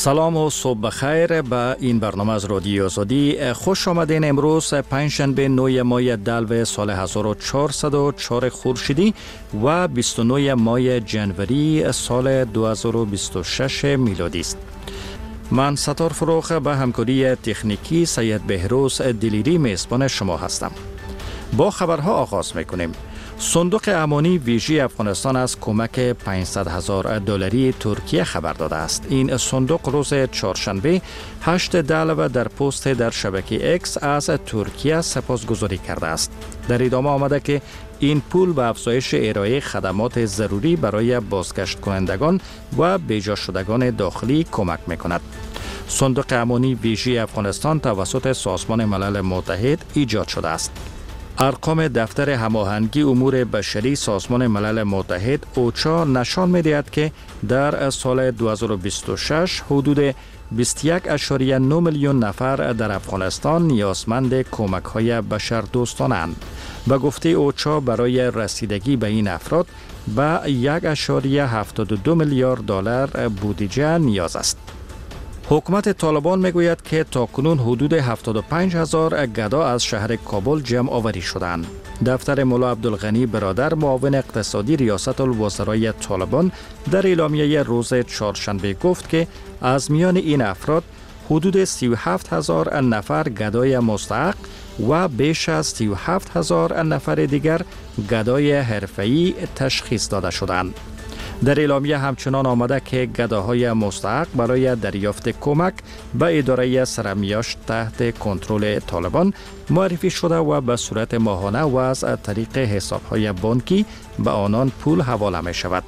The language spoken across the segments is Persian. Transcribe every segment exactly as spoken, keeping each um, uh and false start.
سلام و صبح بخیر به این برنامه از رادیو آزادی. خوش آمدین. امروز پنجشنبه نه ماه دلو سال هزار و چهارصد و چهار خورشیدی و بیست و نه ماه جنوری سال دو هزار و بیست و شش میلادی است. من ستار فروخ به همکاری تکنیکی سید بهروز دلیری میزبان شما هستم. با خبرها آغاز میکنیم. صندوق امانی ویژه افغانستان از کمک پانصد هزار دلاری ترکیه خبر داده است. این صندوق روز چهارشنبه هشت دلو در پست در شبکه اکس از ترکیه سپاسگزاری کرده است. در ادامه آمده که این پول به افزایش ارائه خدمات ضروری برای بازگشت کنندگان و بیجا شدگان داخلی کمک میکند. صندوق امانی ویژه افغانستان توسط سازمان ملل متحد ایجاد شده است. ارقام دفتر هماهنگی امور بشری سازمان ملل متحد اوچا نشان می‌دهد که در سال دو هزار و بیست و شش حدود بیست و یک ممیز نه میلیون نفر در افغانستان نیازمند کمک‌های بشردوستانه‌اند. به گفته اوچا برای رسیدگی به این افراد به یک ممیز هفتاد و دو میلیارد دلار بودجه نیاز است. حکومت طالبان میگوید که تاکنون حدود هفتاد و پنج هزار گدا از شهر کابل جمع آوری شدند. دفتر مولا عبدالغنی برادر معاون اقتصادی ریاست الوزرای طالبان در اعلامیه روز چهارشنبه گفت که از میان این افراد حدود سی و هفت هزار نفر گدای مستحق و بیش از سی و هفت هزار نفر دیگر گدای حرفه‌ای تشخیص داده شدند. در اعلامیه همچنان آمده که گداهای مستحق برای دریافت کمک به اداره سرمیاشت تحت کنترل طالبان معرفی شده و به صورت ماهانه و از طریق حسابهای بانکی به آنان پول حواله می شود.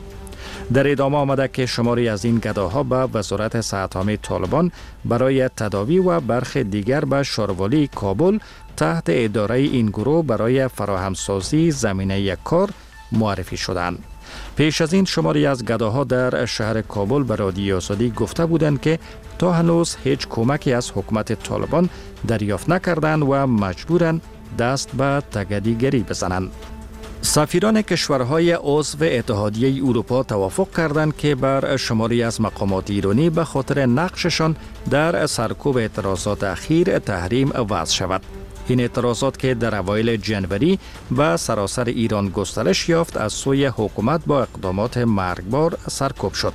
در ادامه آمده که شماری از این گداها به وزارت صحت‌عامه طالبان برای تداوی و برخی دیگر به شاروالی کابل تحت اداره این گروه برای فراهمسازی زمینه کار معرفی شدند. پیش از این شماری از گداها در شهر کابل به رادیو آزادی گفته بودند که تا هنوز هیچ کمکی از حکومت طالبان دریافت نکردند و مجبورند دست به تگدیگری بزنند. سفیران کشورهای عضو اتحادیه اروپا توافق کردند که بر شماری از مقامات ایرانی به خاطر نقششان در سرکوب اعتراضات اخیر تحریم وضع شود. این اعتراضات که در اوایل جنوری به سراسر ایران گسترش یافت از سوی حکومت با اقدامات مرگبار سرکوب شد.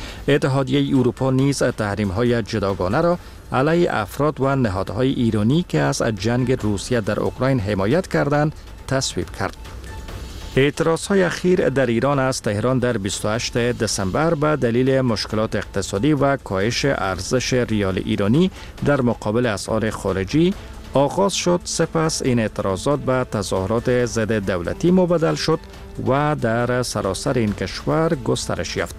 اتحادیه اروپا نیز تحریم‌های جداگانه را علیه افراد و نهادهای ایرانی که از جنگ روسیه در اوکراین حمایت کردند تصویب کرد. اعتراضهای اخیر در ایران از تهران در بیست و هشتم دسامبر به دلیل مشکلات اقتصادی و کاهش ارزش ریال ایرانی در مقابل اسعار خارجی آغاز شد. سپس این اعتراضات به تظاهرات ضد دولتی مبدل شد و در سراسر این کشور گسترش یافت.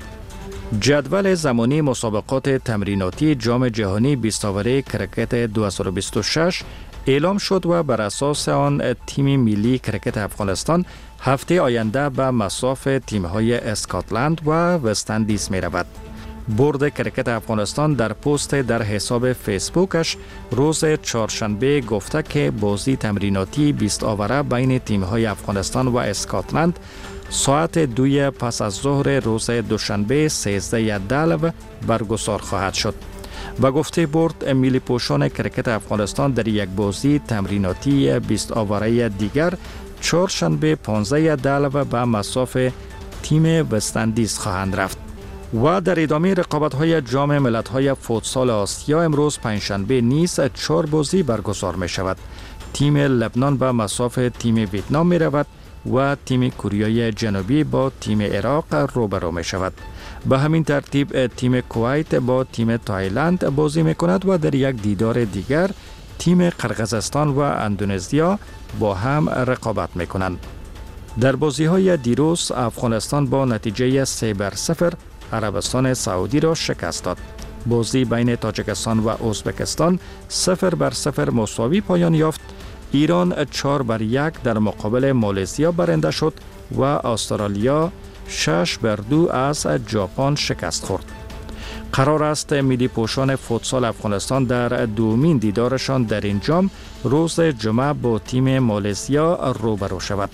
جدول زمانی مسابقات تمریناتی جام جهانی بیست اوره کرکت دو هزار و بیست و شش اعلام شد و بر اساس آن تیم ملی کرکت افغانستان هفته آینده به مصاف تیم‌های اسکاتلند و وست‌اندیز می‌رود. بورد کرکت افغانستان در پست در حساب فیسبوکش روز چهارشنبه گفته که بازی تمریناتی بیست اوره بین تیم‌های افغانستان و اسکاتلند ساعت دوی پس از ظهر روز دوشنبه سیزده دلو برگزار خواهد شد. و گفته بورد ملی پوشان کرکت افغانستان در یک بازی تمریناتی بیست اوره دیگر چهارشنبه پانزده دلو به مصاف تیم وست‌اندیز خواهند رفت. و در ادامه رقابت‌های جام ملت‌های فوتسال آسیا امروز پنجشنبه نیز چهار بازی برگزار می شود. تیم لبنان به مصاف تیم ویتنام می رود و تیم کره جنوبی با تیم عراق روبرو می شود. به همین ترتیب تیم کویت با تیم تایلند بازی می کند و در یک دیدار دیگر تیم قرقیزستان و اندونزیا با هم رقابت می کنند. در بازی‌های دیروز افغانستان با نتیجه سه بر صفر عربستان سعودی را شکست داد. بازی بین تاجیکستان و ازبکستان صفر بر صفر مساوی پایان یافت. ایران چهار بر یک در مقابل مالزیا برنده شد و استرالیا شش بر دو از ژاپن شکست خورد. قرار است ملی پوشان فوتسال افغانستان در دومین دیدارشان در این جام روز جمعه با تیم مالزیا روبرو شود.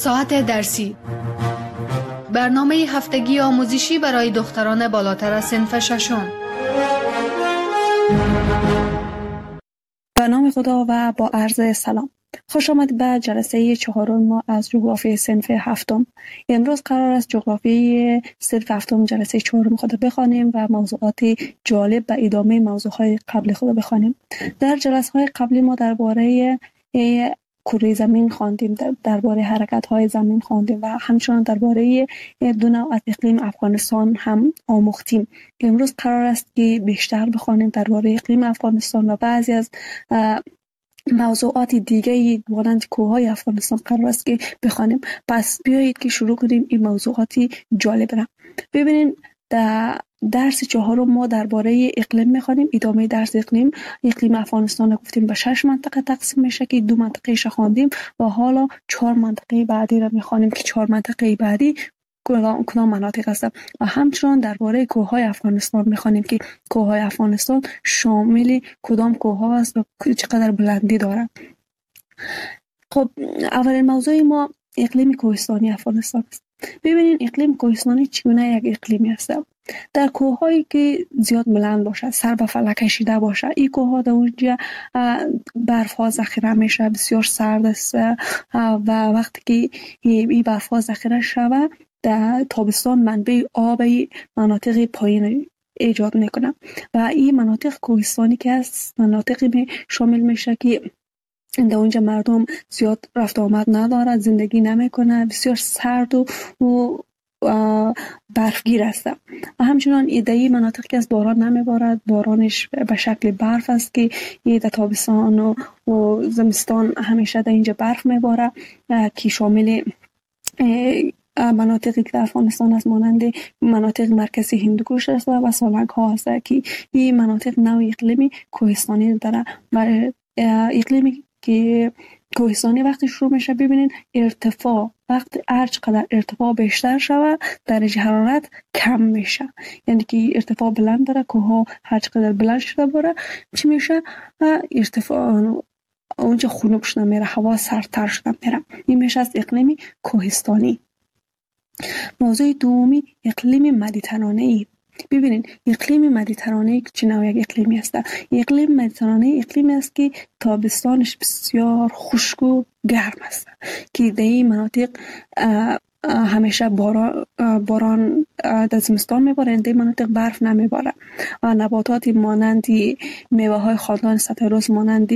ساعت درسی، برنامه هفتگی آموزشی برای دختران بالاتر از صنف ششم. به نام خدا و با عرض سلام. خوش آمد به جلسه چهارم ما از جغرافی صنف هفتم. امروز قرار است جغرافی صنف هفتم جلسه چهارم خود بخوانیم و موضوعات جالب و ادامه موضوعات قبل خود بخوانیم. در جلسه‌های قبلی ما درباره کره زمین خواندیم، درباره حرکت‌های زمین خواندیم و همچنان درباره دو نوع از اقلیم افغانستان هم آموختیم. امروز قرار است که بیشتر بخوانیم درباره اقلیم افغانستان و بعضی از موضوعات دیگه مانند کوههای افغانستان قرار است که بخوانیم. پس بیایید که شروع کنیم این موضوعاتی جالب را. ببینید در درس چهارم ما درباره اقلیم می‌خوانیم. ادامه درس اقلیم اقلیم افغانستان را گفتیم به شش منطقه تقسیم میشه که دو منطقه ش خواندیم و حالا چهار منطقه بعدی را می‌خوانیم که چهار منطقه بعدی کدام مناطق هستند و همچنان درباره کوههای افغانستان می‌خوانیم که کوههای افغانستان شامل کدام کوه‌ها است و چقدر بلندی دارند. خب اولین موضوع ما اقلیم کوهستانی افغانستان است. ببینید اقلیم کوهستانی چگونه یک اقلیمی است. در کوه‌هایی که زیاد بلند باشه، سر به فلک کشیده باشه، این کوه‌ها در اونجا برف‌ها ذخیره میشه، بسیار سرد است و وقتی که این برف‌ها ذخیره شود در تابستان منبع آب مناطق پایین ایجاد میکنه و این مناطق کوهستانی که است مناطقی شامل میشه که در اونجا مردم زیاد رفت آمد ندارد، زندگی نمیکنه، بسیار سرد و, و برفگیر است و همچنان ایدهی مناطق که از باران نمیبارد، بارانش به شکل برف است که در تابستان و, و زمستان همیشه در اینجا برف میباره که شامل مناطقی که در افغانستان است مانند مناطق مرکزی هندوکش است و سالنگ ها است که این مناطق نوع اقلیمی کوهستانی داره و اقلیمی که کوهستانی وقتی شروع میشه ببینید ارتفاع وقتی هر چقدر ارتفاع بیشتر شود درجه حرارت کم میشه، یعنی که ارتفاع بلند داره کوه هر چقدر بلند شده باره چی میشه ارتفاع اونجا خنک شده میره، هوا سردتر شده میره. این میشه از اقلیم کوهستانی. موضوع دومی اقلیم مدیترانه‌ای. ببینید اقلیم مدیترانه‌ای چه نوع یک اقلیمی است؟ اقلیم مدیترانه‌ای اقلیمی است که تابستانش بسیار خشک و گرم است که در این مناطق همیشه باران باران در زمستان میباره، در این مناطق برف نمیباره و نباتات مانند میوه های خاندان ستایروس مانند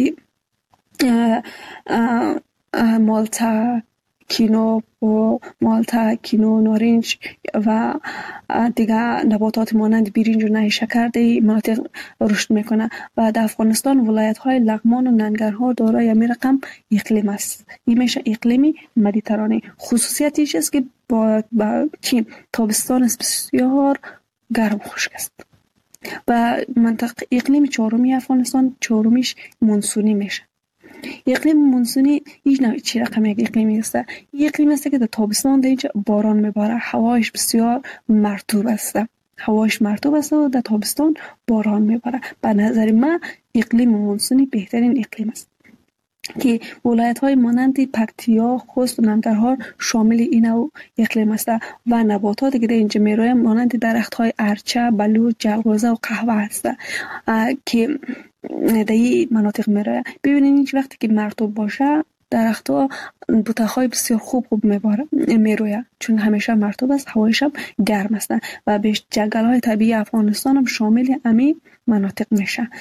مالتا، کینو و مالتا، کینو، نارنج و دیگر نباتات مانند بیرنج و نیشکر در مناطق رشد میکنه و در افغانستان ولایت های لغمان و ننگرهار دارای می رقم اقلیم است. این میشه اقلیم مدیترانه. خصوصیتش است که با, با چین تابستان بسیار گرم خشک است و منطقه اقلیم چهارمی افغانستان چهارمیش مونسونی میشه. اقلیم مونسونی هیچ نوع چی رقم یک اقلیمی است. یک اقلیم است که در تابستان در اینجا باران میباره، هوایش بسیار مرطوب است هوایش مرطوب است و در تابستان باران میباره. به نظر من اقلیم مونسونی بهترین اقلیم است که ولایت های مانند پکتیا، خوست و ننگرهار شامل این نوع اقلیم است و نباتات که در اینجا میرویم مانند درخت های ارچه، بلوط، جلغوزه و قهوه است که در این مناطق میرویم. ببینید هیچ وقتی که مرطوب باشه درخت ها بوته‌های بسیار خوب خوب میروید چون همیشه مرطوب است، هوایش هم گرم است و بیش جنگل های طبیعی افغانستان هم شامل امی مناطق میشه.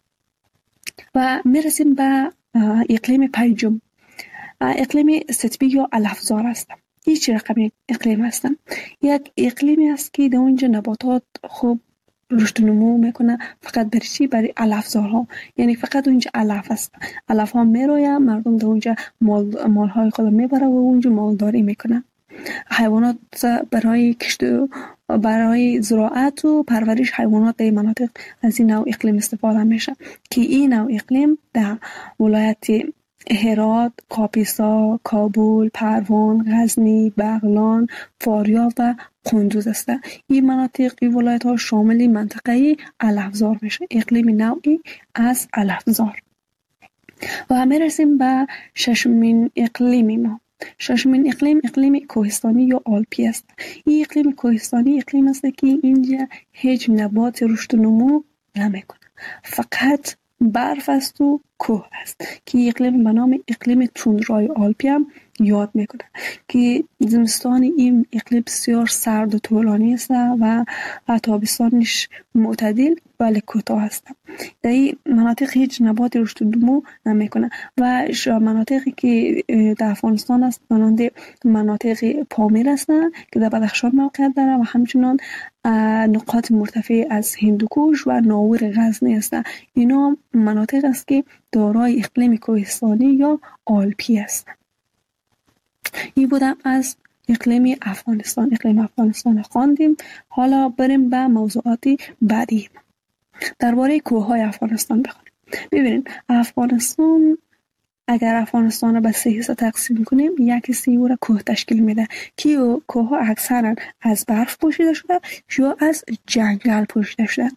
و میرسیم به اقلیم پنجم، اقلیم ستبی یا علفزار است. این چه رقم اقلیم است؟ یک اقلیمی است که در اونجا نباتات خوب رشد و نمو میکنه، فقط برای چی؟ برای علفزارها، یعنی فقط اونجا علف است، علف ها میروید، مردم در اونجا مال مالهای خود میبره و اونجا مالداری میکنه. حیوانات برای کشت برای زراعت و پرورش حیوانات در مناطق از این نوع اقلیم استفاده میشه که این نوع اقلیم در ولایت هرات، کاپیسا، کابل، پروان، غزنی، بغلان، فاریاب و قندوز است. این مناطق این ولایت ها شامل منطقه علفزار میشه، اقلیم نوعی از علفزار. و همه رسیم به ششمین اقلیمی ما، ششمین اقلیم اقلیم کوهستانی یا آلپی است. این اقلیم کوهستانی اقلیم است که اینجا هیچ نبات رشد و نمو نمیکنه، فقط برف است و کوه است که اقلیم به نام اقلیم توندرای آلپی هم یاد میکنه که زمستان این اقلیم بسیار سرد و طولانی است و تابستانش معتدل ولی کوتاه است. در این مناطق هیچ نبات رشد و نمو نمیکنه و مناطقی که در افغانستان است مانند مناطق پامیر هستند که در بدخشان موقعیت داره و همچنان نقاط مرتفع از هندوکوش و ناور غزنی هستند. اینا مناطق است که دارای اقلیم کوهستانی یا آلپی است. این بودم از اقلیم افغانستان. اقلیم افغانستان خواندیم. حالا بریم به موضوعات بعدی. درباره کوههای افغانستان بخونیم. ببینید افغانستان، اگر افغانستان را به سه حصه تقسیم کنیم، یک حصه او را کوه تشکیل میده که کوه ها اکثرا از برف پوشیده شده یا از جنگل پوشیده شده.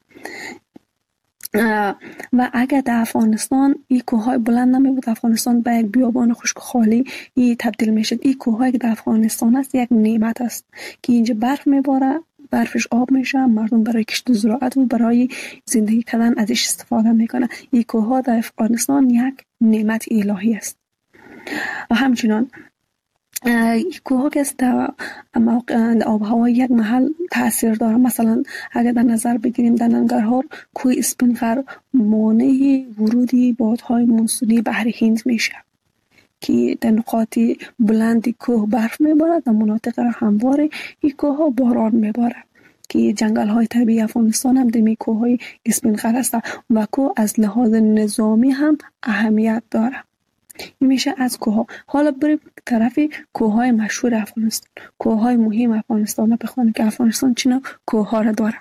و اگر در افغانستان این کوههای بلند نمی بود، افغانستان به یک بیابان خشک خالی ای تبدیل می شد. این کوههایی که در افغانستان است یک نعمت است که اینجا برف میباره، برفش آب میشه، مردم برای کشت و زراعت و برای زندگی کردن ازش استفاده میکنه. این کوهها در افغانستان یک نعمت الهی است. و همچنان کوه که در آب هوا یک محل تاثیر داره. مثلا اگر در نظر بگیریم در ننگرهار کوه اسپینغر مانع ورودی بادهای مونسونی بحر هند میشه که در نقاط بلند کوه برف میبارد، در مناطق هموار این کوه ها باران میبارد که جنگل های طبیعی افغانستان هم دمی کوه های اسپینغر هست و کوه از لحاظ نظامی هم اهمیت داره. این میشه از کوه. حالا بریم طرف کوه های مشهور افغانستان، کوه های مهم افغانستان رو بخونیم که افغانستان چینا کوه ها را داره.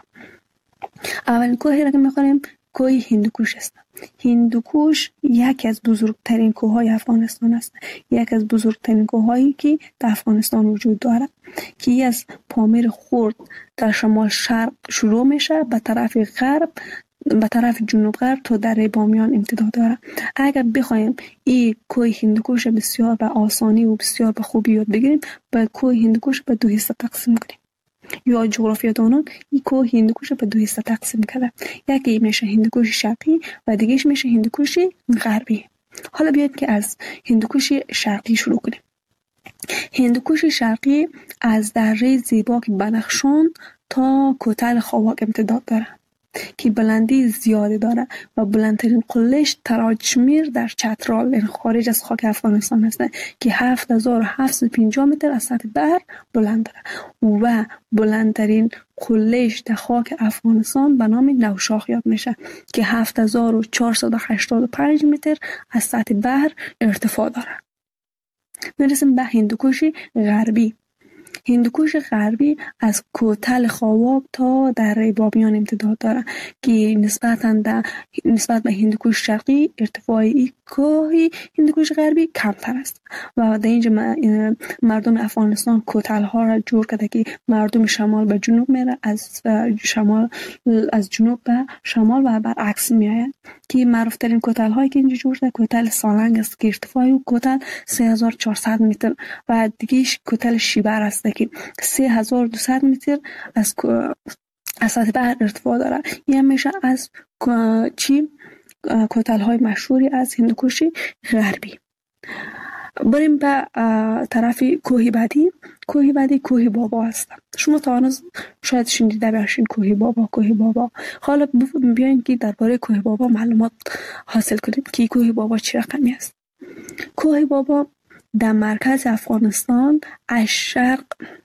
اولین کوهی را که میخونیم کوه هندوکوش است. هندوکوش یکی از بزرگترین کوه های افغانستان است، یکی از بزرگترین کوه هایی که در افغانستان وجود داره که از پامیر خورد در شمال شرق شروع میشه به طرف غرب، به طرف جنوب غرب تا دره بامیان امتداد داره. اگر بخوایم این کوه هندوکوش بسیار به آسانی و بسیار به خوبی یاد بگیریم، باید کوه هندوکوش به دو حصه تقسیم کنیم. یا جغرافیا دانان این کوه هندوکوش به دو حصه تقسیم کرده، یکی میشه هندوکوش شرقی و دیگهش میشه هندوکوش غربی. حالا بیاید که از هندوکوش شرقی شروع کنیم. هندوکوش شرقی از دره زیباک بدخشان تا کوتل خواک امتداد داره که بلندی زیاده داره و بلندترین قلهش تراجمیر در چترال، یعنی خارج از خاک افغانستان هست که هفت هزار و هفتصد و پنجاه متر از سطح بحر بلند داره و بلندترین قلهش در خاک افغانستان به نام نوشاخ یاد میشه که هفت هزار و چهارصد و هشتاد و پنج متر از سطح بحر ارتفاع داره. میرسیم به هندوکوش غربی. هندوکوش غربی از کوتل خواک تا دره بامیان امتداد داره که نسبتاً در نسبت به هندوکوش شرقی ارتفاعی کوه هندوکوش غربی کمتر است و در اینجا مردم افغانستان کوتل ها را جور کرده که مردم شمال به جنوب میره، از شمال از جنوب به شمال و برعکس میآید که معروف ترین کوتل هایی که اینجا جور شده کوتل سالنگ است که ارتفاعی او کوتل سه هزار و چهارصد متر و دیگهش کوتل شیبر است که سه هزار و دویست متر از از سطح بحر ارتفاع داره. این میشه از چی کوتل های مشهوری از هندوکوش غربی. بریم به طرف کوه بعدی. کوه بعدی کوه بابا است. شما تا آن شاید شنیده باشین کوه بابا کوه بابا. حالا بیاین که درباره کوه بابا معلومات حاصل کنیم که کوه بابا چه رقمی است. کوه بابا در مرکز افغانستان از شرق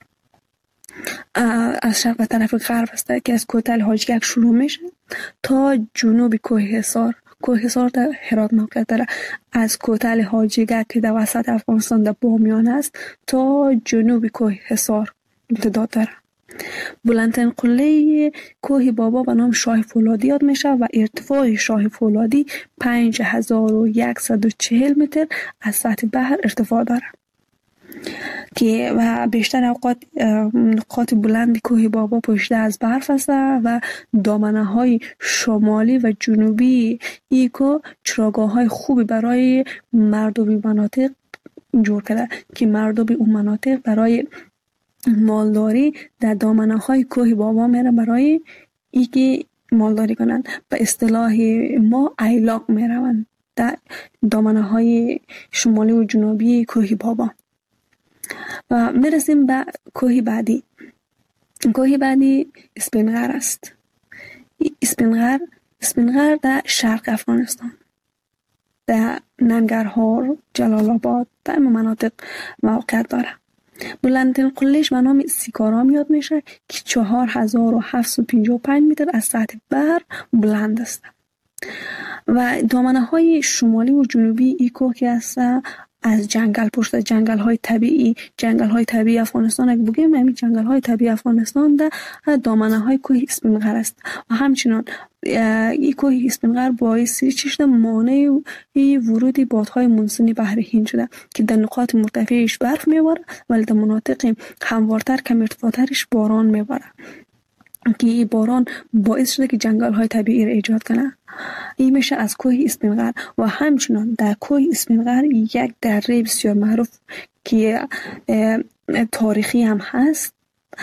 از شرق به طرف غرب است که از کوتل حاجگک شروع میشه تا جنوب کوه حصار. کوه حصار در هرات موقعیت داره. از کوتل حاجگک که در وسط افغانستان در بامیان است تا جنوب کوه حصار امتداد داره. بلندترین قله کوه بابا به نام شاه فولادی یاد میشه و ارتفاع شاه فولادی پنج هزار و صد و چهل متر از سطح بحر ارتفاع داره که و بیشتر اوقات نقاط بلند کوه بابا پوشیده از برف است و دامنه های شمالی و جنوبی ای کوه چراگاه های خوبی برای مردمی مناطق جور کرده که مردم اون مناطق برای مالداری در دامنه های کوه بابا میره برای اینکه مالداری کنند. به اصطلاح ما ایلاق میروند در دامنه های شمالی و جنوبی کوه بابا. و میرسیم به کوه بعدی. کوه بعدی اسپینغر است. اسپینغر اسپینغر در شرق افغانستان، در ننگرهار، جلال آباد، در این مناطق موقعیت داره. بلندترین قلهش به نام سیکارام یاد میشه که چهار هزار و هفتصد و پنجاه و پنج متر از سطح بحر بلند است. و دامنه های شمالی و جنوبی این کوه که است از جنگل پشت جنگل های طبیعی جنگل های طبیعی افغانستان اگه بگیم همین جنگل های طبیعی افغانستان در دامنه های کوه اسپینغر است. و همچنان این کوه اسپینغر باعث چیش مانع ورود بادهای مونسونی بحر هند شده که در نقاط مرتفعش برف میباره ولی در مناطق هموارتر کم ارتفاعترش باران میباره که این باران باعث شده که جنگل های طبیعی را ایجاد کنه. این میشه از کوه اسپینغر. و همچنان در کوه اسپینغر یک دره بسیار معروف که تاریخی هم هست،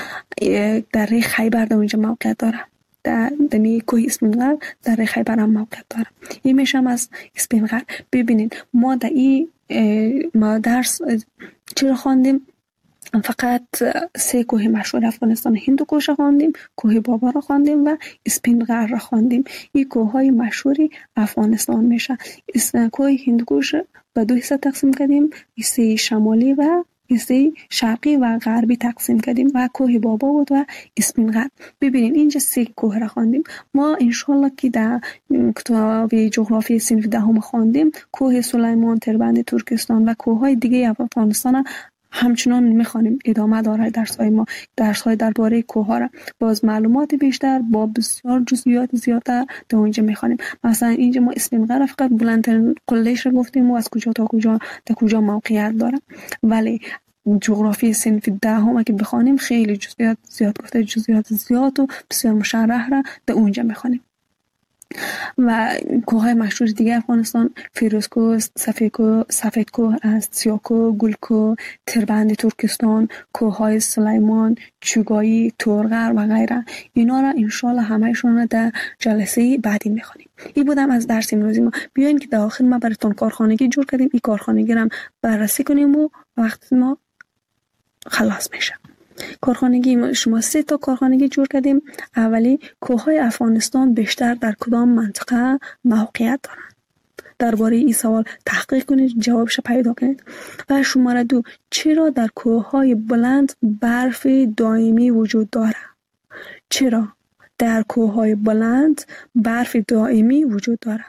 دره خیبر در اونجا موقعیت داره. در دمی کوه اسپینغر دره خیبر هم موقعیت داره. این میشه هم از اسپینغر. ببینید ما در این ما درس چرا خواندیم؟ فقط سه کوه مشهور افغانستان هندوکوش را خواندیم، کوه بابا را خواندیم و اسپینغر را خواندیم. این کوه های مشهوری افغانستان میشه. کوه هندوکوش به دو حصه تقسیم کردیم، حصه شمالی و حصه شرقی و غربی تقسیم کردیم و کوه بابا بود و اسپینغر. ببینید اینجا سه کوه را خواندیم. ما انشالله که در کتاب جغرافی صنف دهم خواندیم کوه سلیمان، تربند ترکستان و کوه های دیگه افغانستان همچنان میخوانیم. ادامه داره درس های ما، درس های درباره کوه ها را باز معلومات بیشتر با بسیار جزئیات زیادتر در اونجا میخوانیم. مثلا اینجا ما اسپینغر فقط بلندترین قلهش را گفتیم و از کجا تا کجا تا کجا موقعیت داره، ولی جغرافی صنف دهم که بخوانیم خیلی جزئیات زیاد گفته، جزئیات زیاد و بسیار مشرح را در اونجا میخوانیم. و کوههای مشهور دیگه افغانستان فیروزکوه، سفیدکوه، سفیدکوه است، سیاکوه، گلکوه، تربند ترکستان، کوههای سلیمان، چوگایی، تورغر و غیره. اینا را انشالله همهشون را در جلسه بعدی میخوانیم. این بودم از درس امروزی ما. بیاین که در آخر ما براتون کارخانگی جور کردیم، این کارخانگی را بررسی کنیم و وقت ما خلاص میشه. کارخانگی شما سه تا کارخانگی جور کردیم. اولی کوههای افغانستان بیشتر در کدام منطقه موقعیت دارند؟ درباره این سوال تحقیق کنید، جوابش پیدا کنید. و شماره دو چرا در کوههای بلند برف دائمی وجود داره؟ چرا در کوههای بلند برف دائمی وجود داره؟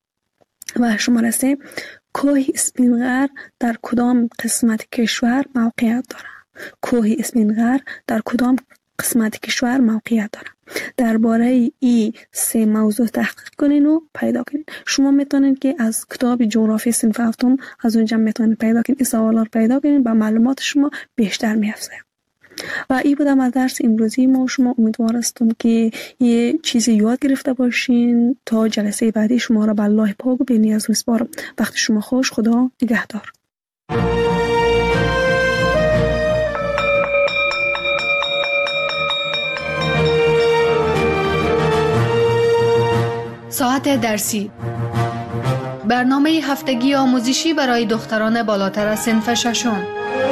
و شماره سه کوه اسپینغر در کدام قسمت کشور موقعیت داره؟ کوه اسپینغر در کدام قسمت کشور موقعیت داره؟ درباره این سه موضوع تحقیق کنین و پیدا کنین. شما میتونید که از کتاب جغرافی صنف هفتم از اونجا میتونید پیدا کنین، این سوالات پیدا کنین، با معلومات شما بیشتر میافزه. و این بودم از درس امروزی ما. شما امیدوار هستم که یه چیزی یاد گرفته باشین. تا جلسه بعدی شما را به الله پاک و بی‌نیاز میسپارم. وقت شما خوش. خدا نگهدار. ساعت درسی، برنامه هفتگی آموزشی برای دختران بالاتر از صنف ششم.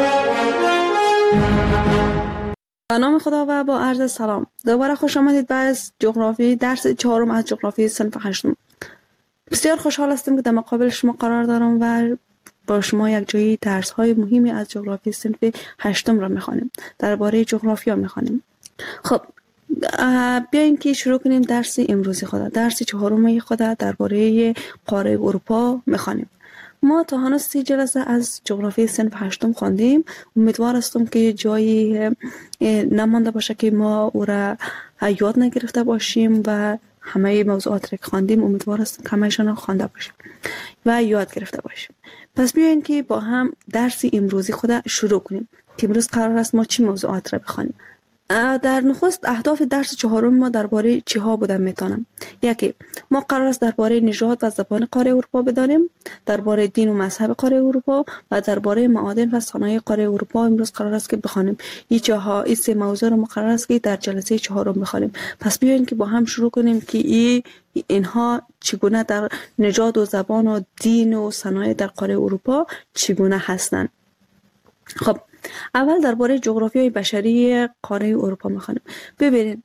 به نام خدا و با عرض سلام. دوباره خوش آمدید به از جغرافی درس چهارم از جغرافی صنف هشتم. بسیار خوشحال هستم که در مقابل شما قرار دارم و با شما یک جایی درس های مهمی از جغرافی صنف هشتم را میخوانیم. درباره جغرافیا میخوانیم. خب بیاین که شروع کنیم درس امروزی خود. درس چهارم خود درباره قاره اروپا میخوانیم. ما تا هنوز سی جلسه از جغرافی صنف هشتم خواندیم. امیدوار هستم که جایی نمانده باشه که ما او را یاد نگرفته باشیم و همه موضوعات را که خواندیم امیدوار هستم که همه‌شان را خوانده باشیم و یاد گرفته باشیم. پس بیاین که با هم درس امروزی خود شروع کنیم که امروز قرار است ما چی موضوعات را بخوانیم. در نخست اهداف درس چهارم ما درباره چی ها بودن میتونم. یکی، ما قرار است درباره نژاد و زبان قاره اروپا بدانیم، درباره دین و مذهب قاره اروپا و درباره معادن و صنایع قاره اروپا امروز قرار است که بخوانیم. این چهار این سه موضوع رو ما قرار است که در جلسه چهارم بخوانیم. پس بیاین که با هم شروع کنیم که این اینها چگونه در نژاد و زبان و دین و صنایع در قاره اروپا چگونه هستند. خب اول درباره جغرافیای بشری قاره اروپا میخوانیم. ببینید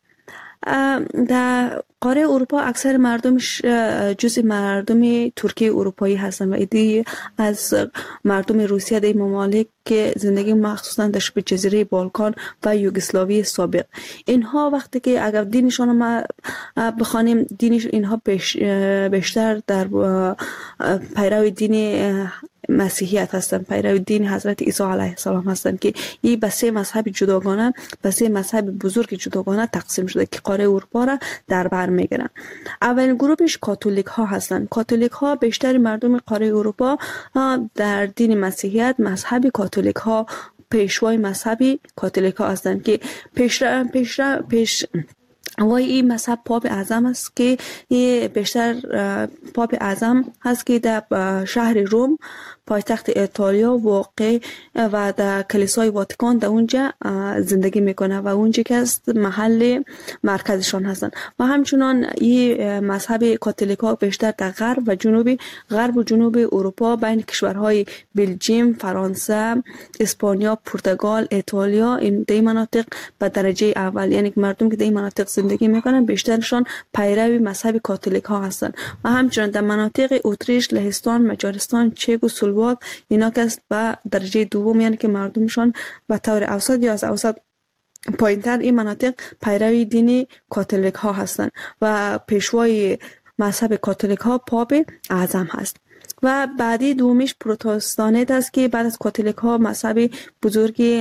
در قاره اروپا اکثر مردمش جزء مردم ترکیه اروپایی هستند و ایده از مردم روسیه در ممالک که زندگی مخصوصا در شبه جزیره بالکان و یوگسلاوی سابق. اینها وقتی که اگر دینشان ما بخوانیم، دینش اینها بیشتر در پیرو دین مسیحیت هستند، پیرو دین حضرت عیسی علیه السلام هستند که این به سه مذهب جداگانه به سه مذهب بزرگ جداگانه تقسیم شده که قاره اروپا را در بر میگیرن. اولین گروهش کاتولیک ها هستند. کاتولیک ها بیشتر مردم قاره اروپا در دین مسیحیت مذهب کاتولیک ها پیشوای مذهبی کاتولیک ها هستند که پیش پیش پیش و این مذهب پاپ اعظم است که بیشتر پاپ اعظم هست که در شهر روم پایتخت ایتالیا واقع و در کلیسای واتیکان در اونجا زندگی میکنه و اونجا که است محل مرکزشان هستند. و همچنان این مذهب کاتولیکا بیشتر در غرب و جنوب غرب و جنوب اروپا بین کشورهای بلژیم، فرانسه، اسپانیا، پرتغال، ایتالیا این در مناطق به درجه اول، یعنی مردم که در این مناطق زندگی میکنن بیشترشان پیرو مذهب کاتولیک ها هستند. و همچنان در مناطق اتریش، لهستان، مجارستان، چک و سلواک اینا که است به درجه دوم، یعنی که مردمشان به طور اوسط یا از اوسط پایینتر این مناطق پیرو دین کاتولیک ها هستند و پیشوای مذهب کاتولیک ها پاپ اعظم هست. و بعدی دومیش پروتستانت است که بعد از کاتولیک ها مذهب بزرگی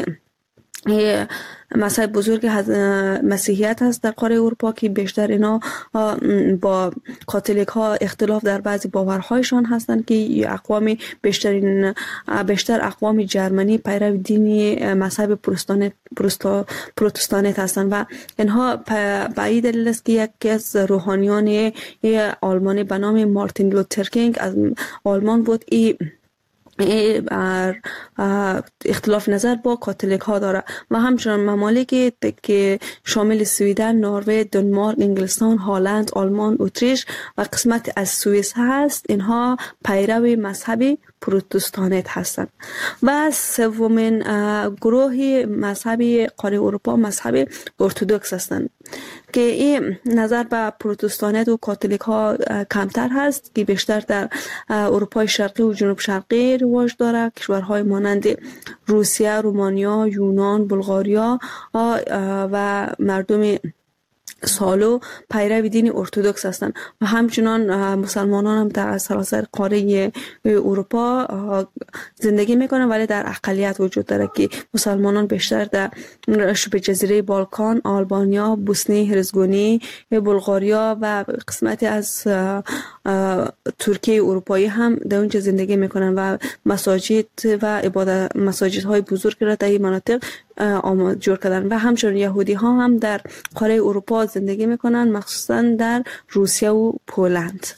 مذهب بزرگ مسیحیت هست در قاره اروپا که بیشتر اینا با کاتولیک ها اختلاف در بعضی باورهایشان هستند که اقوام بیشترین بیشتر اقوام جرمنی پیرو دین مذهب پروتستانت پروتستانت هستند و اینها به این دلیل است که یکی از روحانیان آلمانی به نام مارتین لوتر کینگ از آلمان بود ای بر اختلاف نظر با کاتولیک ها داره و همچنان ممالک که شامل سویدن، نروژ، دانمارک، انگلستان، هلند، آلمان، اتریش و قسمت از سوئیس هست اینها پیرو مذهب پروتستانت هستند. و سومین گروه مذهبی قاره اروپا مذهب ارتدوکس هستند که این نظر به پروتستانت و کاتولیک ها کمتر هست که بیشتر در اروپای شرقی و جنوب شرقی رواج داره. کشورهای مانند روسیه، رومانیا، یونان، بلغاریا و مردم سالو پیرو دین ارتدوکس هستند و همچنان مسلمانان هم در سراسر قاره اروپا زندگی میکنن، ولی در اقلیت وجود داره که مسلمانان بیشتر در شبه جزیره بالکان، آلبانیا، بوسنی هرزگونی، بلغاریا و قسمتی از ترکیه اروپایی هم در اونجا زندگی میکنن و مساجد و عبادت مساجدهای بزرگ را در این مناطق آماده جور کردن. و همچنین یهودی ها هم در قاره اروپا زندگی میکنن، مخصوصا در روسیه و پولند.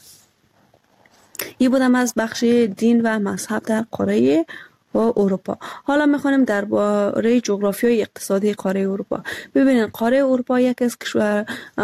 این بودم از بخش دین و مذهب در قاره و اروپا. حالا میخوانیم درباره جغرافیای اقتصادی قاره اروپا. ببینید قاره اروپا یک از کشور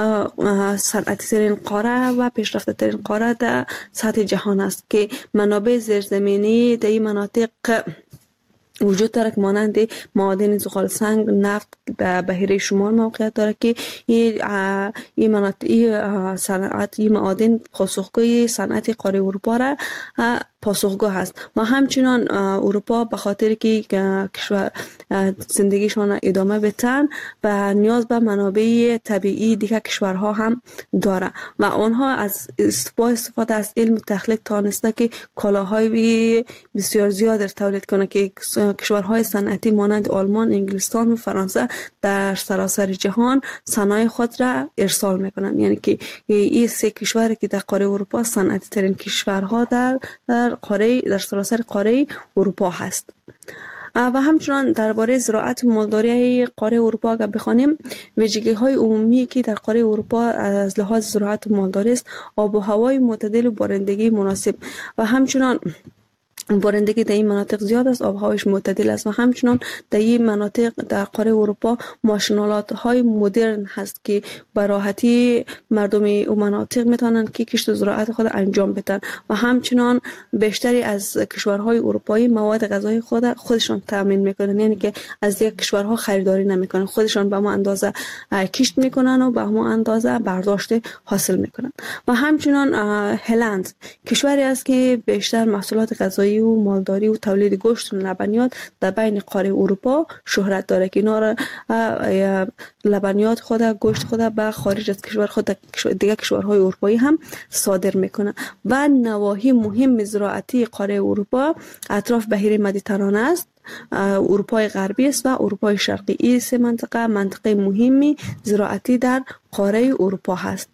صنعتی ترین قاره و پیشرفته ترین قاره در سطح جهان است که منابع زیرزمینی در این مناطق وجود داره که مانند معادن زغال سنگ، نفت در بحیره شمال موقعیت داره که این مناطق این صنعت این معادن پاسخگوی صنعت قاره اروپا را پاسخگو هست. و همچنان اروپا به خاطر که کشور زندگیشان ادامه بدن و نیاز به منابع طبیعی دیگر کشورها هم داره و آنها از با استفاده از علم تخلیق توانسته که کالاهای بسیار زیاد را تولید کنه که کشورهای صنعتی مانند آلمان، انگلستان و فرانسه در سراسر جهان صنایع خود را ارسال میکنن. یعنی که این سه کشوری که در قاره اروپا صنعتی ترین کشورها در در قاره در سراسر قاره اروپا هست. و همچنان درباره زراعت و مالداری قاره اروپا اگر بخوانیم، ویژگی های عمومی که در قاره اروپا از لحاظ زراعت و مالداری است آب و هوای معتدل و بارندگی مناسب و همچنان بارندگی در این مناطق زیاد است، آب و هوایش معتدل است و همچنان در این مناطق در قاره اروپا ماشینالات های مدرن هست که به راحتی مردم این مناطق میتونن که کشت و زراعت خود انجام بدن و همچنان بیشتری از کشورهای اروپایی مواد غذایی خود خودشان تامین میکنن، یعنی که از دیگر کشورها خریداری نمیکنن، خودشان به ما اندازه کشت میکنن و به ما اندازه برداشت حاصل میکنن. و همچنان هلند کشوری است که بیشتر محصولات غذایی و مالداری و تولید گوشت و لبنیات در بین قاره اروپا شهرت داره که اینا را لبنیات خود گوشت خود به خارج از کشور خود دیگه کشورهای اروپایی هم صادر میکنه. و نواحی مهم زراعتی قاره اروپا اطراف بحیره مدیترانه است، اروپای غربی است و اروپای شرقی. این سه منطقه منطقه مهمی زراعتی در قاره اروپا هست.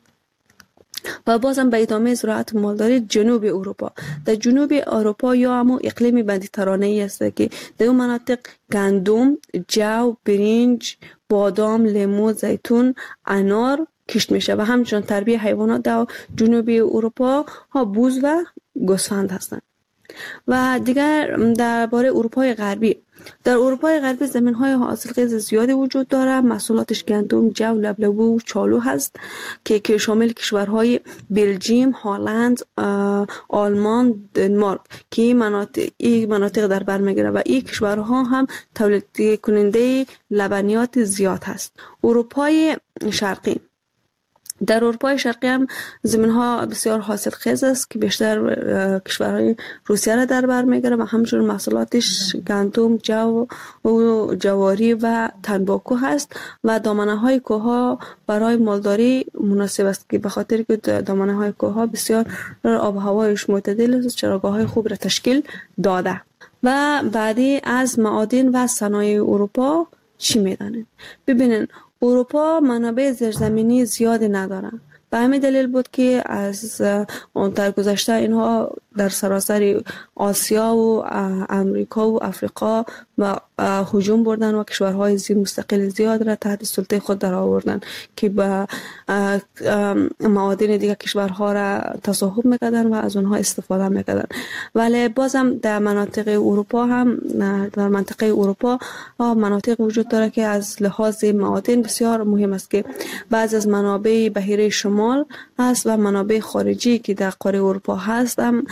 و بازم به ادامه زراعت و مالداری جنوب اروپا، در جنوب اروپا یا همون اقلیم مدیترانه‌ای است که در اون مناطق گندم، جو، برنج، بادام، لیمو، زیتون، انار کشت میشه و همچنین تربیه حیوانات در جنوب اروپا ها بوز و گوسفند هستند. و دیگر درباره اروپای غربی، در اروپای غربی زمین‌های حاصلخیز زیادی وجود داره، محصولاتش گندم، جو، لبلبو و چالو هست که که شامل کشورهای بلژیم، هلند، آلمان، دنمارک که این مناطق این مناطق در بر میگیره و این کشورها هم تولید کننده لبنیات زیاد هست. اروپای شرقی، در اروپای شرقی هم زمین‌ها بسیار حاصلخیز است که بیشتر کشورهای روسیه را در بر میگیره و همچنین محصولاتش گندم، جو و جواری و تنباکو هست و دامنه های کوه برای مالداری مناسب است که به خاطر که دامنه های کوه بسیار آب و هوایش معتدل است، چراگاه های خوب را تشکیل داده. و بعدی از معادن و صنایع اروپا چی میدانید؟ ببینین اروپا منابع زیرزمینی زیادی نداره. به همین دلیل بود که از اون در گذشته اینها در سراسر آسیا و امریکا و افریقا و هجوم بردن و کشورهای زیر مستقل زیاد را تحت سلطه خود در آوردن که با معادن دیگر کشورها را تصاحب میکردن و از اونها استفاده میکردن. ولی بازم در مناطق اروپا هم در منطقه اروپا مناطق وجود داره که از لحاظ معادن بسیار مهم است که بعض از منابع بحیره شمال هست و منابع خارجی که در قاره اروپا هست هم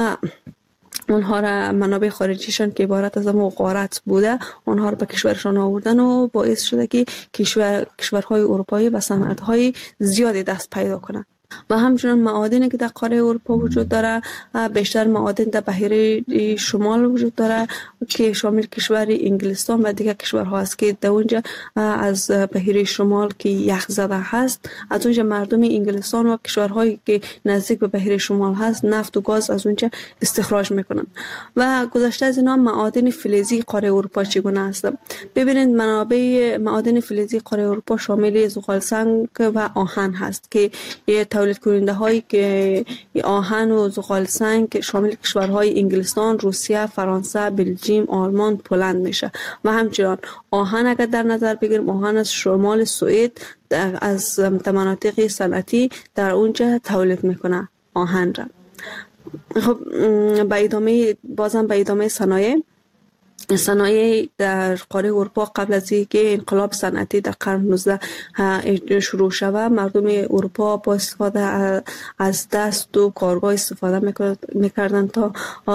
اونها را منابع خارجیشان که عبارت از غارت بوده اونها را به کشورشان آوردن و باعث شده که کشور کشورهای اروپایی به صنعت‌های زیادی دست پیدا کنند. و همچنین معادنی که در قاره اروپا وجود داره بیشتر معادن در بحیره شمال وجود داره که شامل کشور انگلستان و دیگر کشورها است که در اونجا از بحیره شمال که یخ زده هست از اونجا مردم انگلستان و کشورهایی که نزدیک به بحیره شمال هست نفت و گاز از اونجا استخراج میکنن. و گذشته از اینا معادن فلزی قاره اروپا چگونه است؟ ببینید منابع معادن فلزی قاره اروپا شامل زغال سنگ و آهن هست که تولید کننده هایی که آهن و زغال سنگ شامل کشورهای انگلستان، روسیه، فرانسه، بلژیم، آلمان، پولند میشه. و همچنین آهن اگر در نظر بگیریم آهن از شمال سوئد از مناطق صنعتی در اونجا تولید میکنه آهن را. خب به ادامه بازم به ادامه صنایع صنایع در قاره اروپا قبل از اینکه انقلاب صنعتی در قرن نوزدهم شروع شود مردم اروپا با استفاده از دست و کارگاه استفاده میکردن تا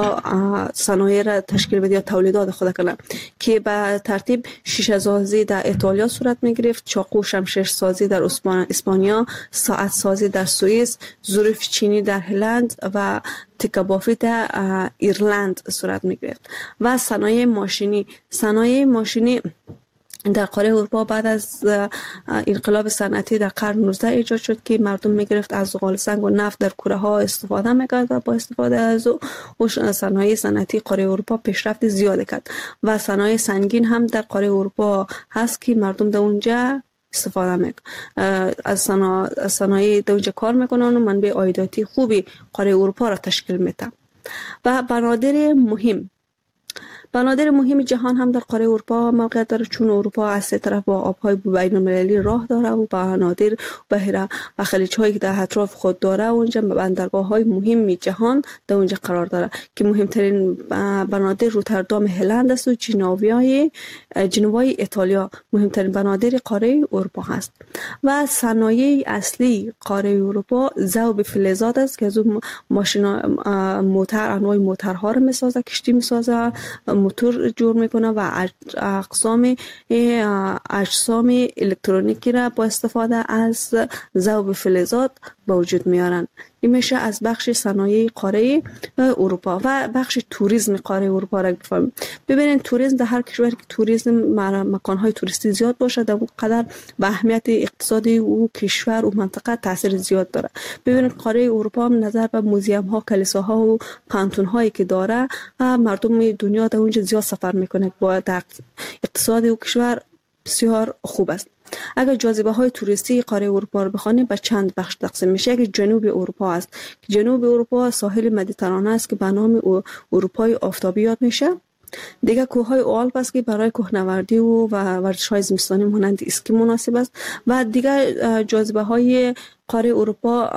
صنایع را تشکیل بده یا تولیدات خود کنند که به ترتیب شیشه سازی در ایتالیا صورت میگرفت، چاقو شمشیر سازی در اسپانیا، ساعت سازی در سوئیس، ظروف چینی در هلند و تکه بافی در ایرلند صورت میگرفت. و صنایع ماشینی صنایع ماشینی در قاره اروپا بعد از انقلاب صنعتی در قرن نوزدهم ایجاد شد که مردم میگرفت از زغال سنگ و نفت در کوره ها استفاده میکرد و با استفاده از او صنایع صنعتی قاره اروپا پیشرفت زیاد کرد. و صنایع سنگین هم در قاره اروپا هست که مردم در اونجا استفاده میکنن از صنایع در اونجا کار میکنن و منبع عایداتی خوبی قاره اروپا را تشکیل میده. و بنادر مهم بنادر مهم جهان هم در قاره اروپا موقعیت داره، چون اروپا از سه طرف با آبهای بین المللی راه داره و بنادر بحیره و خلیج‌هایی که در اطراف خود داره اونجا بندرگاه‌های مهم جهان در اونجا قرار داره که مهمترین بنادر روتردام هلند است و جنوبیای جنوبای ایتالیا مهمترین بنادر قاره اروپا هست. و صنایع اصلی قاره اروپا ذوب فلزات است که از اون ماشینا موتور انواع موتورها رو میسازه، کشتی میسازه، موتور جور میکنه و اقسام اجسام الکترونیکی را با استفاده از ذوب فلزات به وجود میارن. این میشه از بخش صنایع قاره اروپا. و بخش توریسم قاره اروپا را بفهمیم. ببینید توریسم در هر کشور که توریسم مکانهای توریستی زیاد باشه در اون قدر به اهمیت اقتصادی او کشور و منطقه تاثیر زیاد داره. ببینید قاره اروپا هم نظر به موزیم ها، کلیساها و پانتون هایی که داره مردم دنیا در اونجا زیاد سفر میکنه، با اقتصادی و کشور بسیار خوب است. اگر جاذبه های توریستی قاره اروپا رو بخوانیم به چند بخش تقسیم میشه. یکی جنوب اروپا است که جنوب اروپا ساحل مدیترانه است که به نام اروپای آفتابی یاد میشه. دیگه کوههای آلپ است که برای کوهنوردی و ورزش های زمستانی مانند اسکی مناسب است. و دیگه جاذبه های قاره اروپا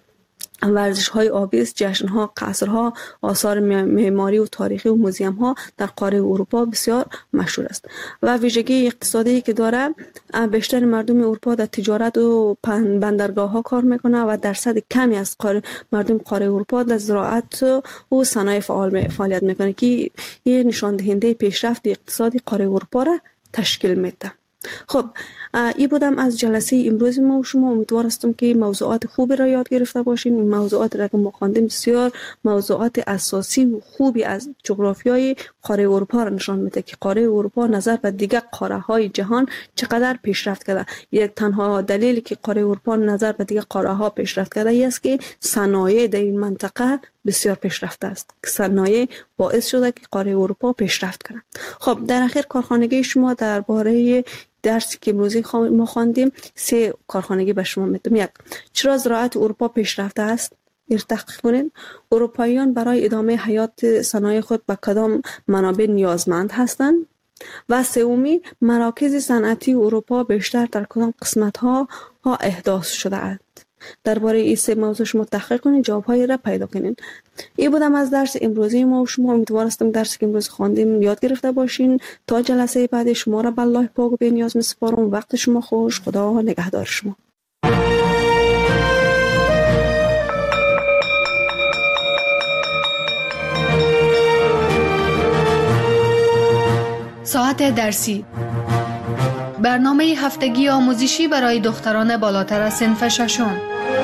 ورزش های آبی است، جشن ها، قصرها، آثار معماری و تاریخی و موزیم ها در قاره اروپا بسیار مشهور است. و ویژگی اقتصادی که داره، بیشتر مردم اروپا در تجارت و بندرگاه ها کار میکنه و درصد کمی از قاره مردم قاره اروپا در زراعت و صنایع فعال فعالیت میکنه که این نشان دهنده پیشرفت اقتصادی قاره اروپا را تشکیل میده. خب این بودم از جلسه امروز ما و شما. امیدوار هستم که موضوعات خوبی را یاد گرفته باشین. این موضوعات را که ما خواندیم بسیار موضوعات اساسی و خوبی از جغرافیای قاره اروپا را نشان میده که قاره اروپا نظر به دیگر قاره های جهان چقدر پیشرفت کرده. یک تنها دلیلی که قاره اروپا نظر به دیگر قاره ها پیشرفت کرده است که صنایع در این منطقه بسیار پیشرفته است. صنایع باعث شده که قاره اروپا پیشرفت کنه. خب در اخیر کارخانگی شما درباره درسی که امروزی ما خواندیم سه کارخانگی به شما میدم. یک، چرا زراعت اروپا پیشرفته است؟ این تحقیق کنید. اروپاییان برای ادامه حیات صنایع خود به کدام منابع نیازمند هستند؟ و سومی، مراکز صنعتی اروپا بیشتر در کدام قسمت ها ها احداث شده است؟ درباره این سه موضوع شما تحقیق کنید، جواب‌های را پیدا کنید. این بودم از درس امروزی ما و شما. امیدوار هستم درسی که امروز خواندیم یاد گرفته باشین. تا جلسه بعد شما را به الله پاک و بی‌نیاز می‌سپارم. وقت شما خوش. خدا نگهدار شما. ساعت درسی، برنامه هفتگی آموزشی برای دختران بالاتر از صنف ششم.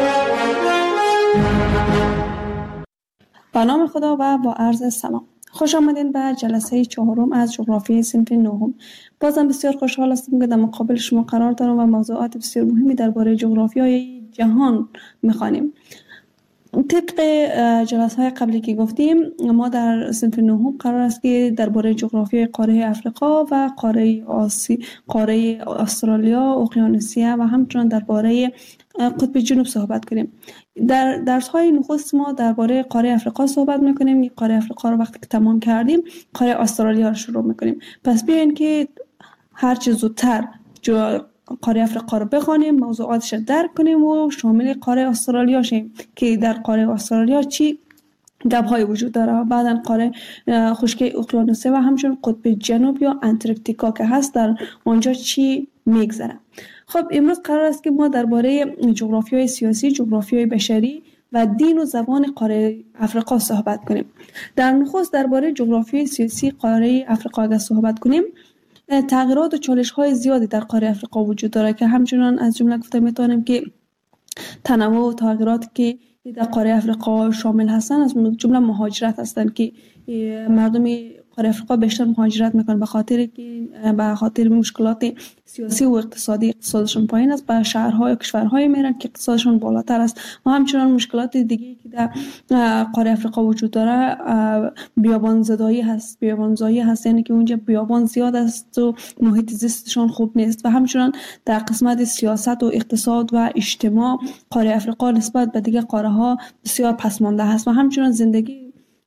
به نام خدا و با عرض سلام. خوش آمدین به جلسه چهارم از جغرافیای صنف نهم. بازم بسیار خوشحال هستم که در مقابل شما قرار دارم و موضوعات بسیار مهمی درباره جغرافیای جهان می‌خوانیم. طبق جلسه های قبلی که گفتیم ما در صنف نهم قرار است که درباره جغرافیای قاره افریقا و قاره آسی، قاره استرالیا، اقیانوسیه و همچنین درباره قطب جنوب صحبت کنیم. در درس های نخست ما درباره قاره افریقا صحبت میکنیم. این قاره افریقا رو وقتی که تمام کردیم قاره استرالیا رو شروع میکنیم. پس بیاین که هر چه زودتر جو قاره افریقا رو بخوانیم، موضوعاتش رو درک کنیم و شامل قاره استرالیا شیم که در قاره استرالیا چی گپ‌های وجود داره. بعدن قاره خشکی اقیانوسیه و همچنین قطب جنوب یا انتارکتیکا که هست در اونجا چی میگذره. خب امروز قرار است که ما درباره جغرافیای سیاسی، جغرافیای بشری و دین و زبان قاره افریقا صحبت کنیم. در نخست درباره جغرافیای سیاسی قاره افریقا اگر صحبت کنیم، تغییرات و چالش‌های زیادی در قاره افریقا وجود داره که همچنان از جمله گفته میتونیم که تنوع و تغییراتی که در قاره افریقا شامل هستند از جمله مهاجرت هستند که مردم قاره افریقا بیشتر مهاجرت میکنن به خاطر که به خاطر مشکلات سیاسی و اقتصادی اقتصادشون پایین است، به شهرهای و کشورهای میرن که اقتصادشون بالاتر است. و همچنان مشکلات دیگه که در قاره افریقا وجود داره بیابان زدایی هست، بیابان زایی هست، یعنی که اونجا بیابان زیاد است و محیط زیستشون خوب نیست. و همچنان در قسمت سیاست و اقتصاد و اجتماع قاره افریقا نسبت به دیگه قاره ها بسیار پسمانده هست. و همچنان زندگی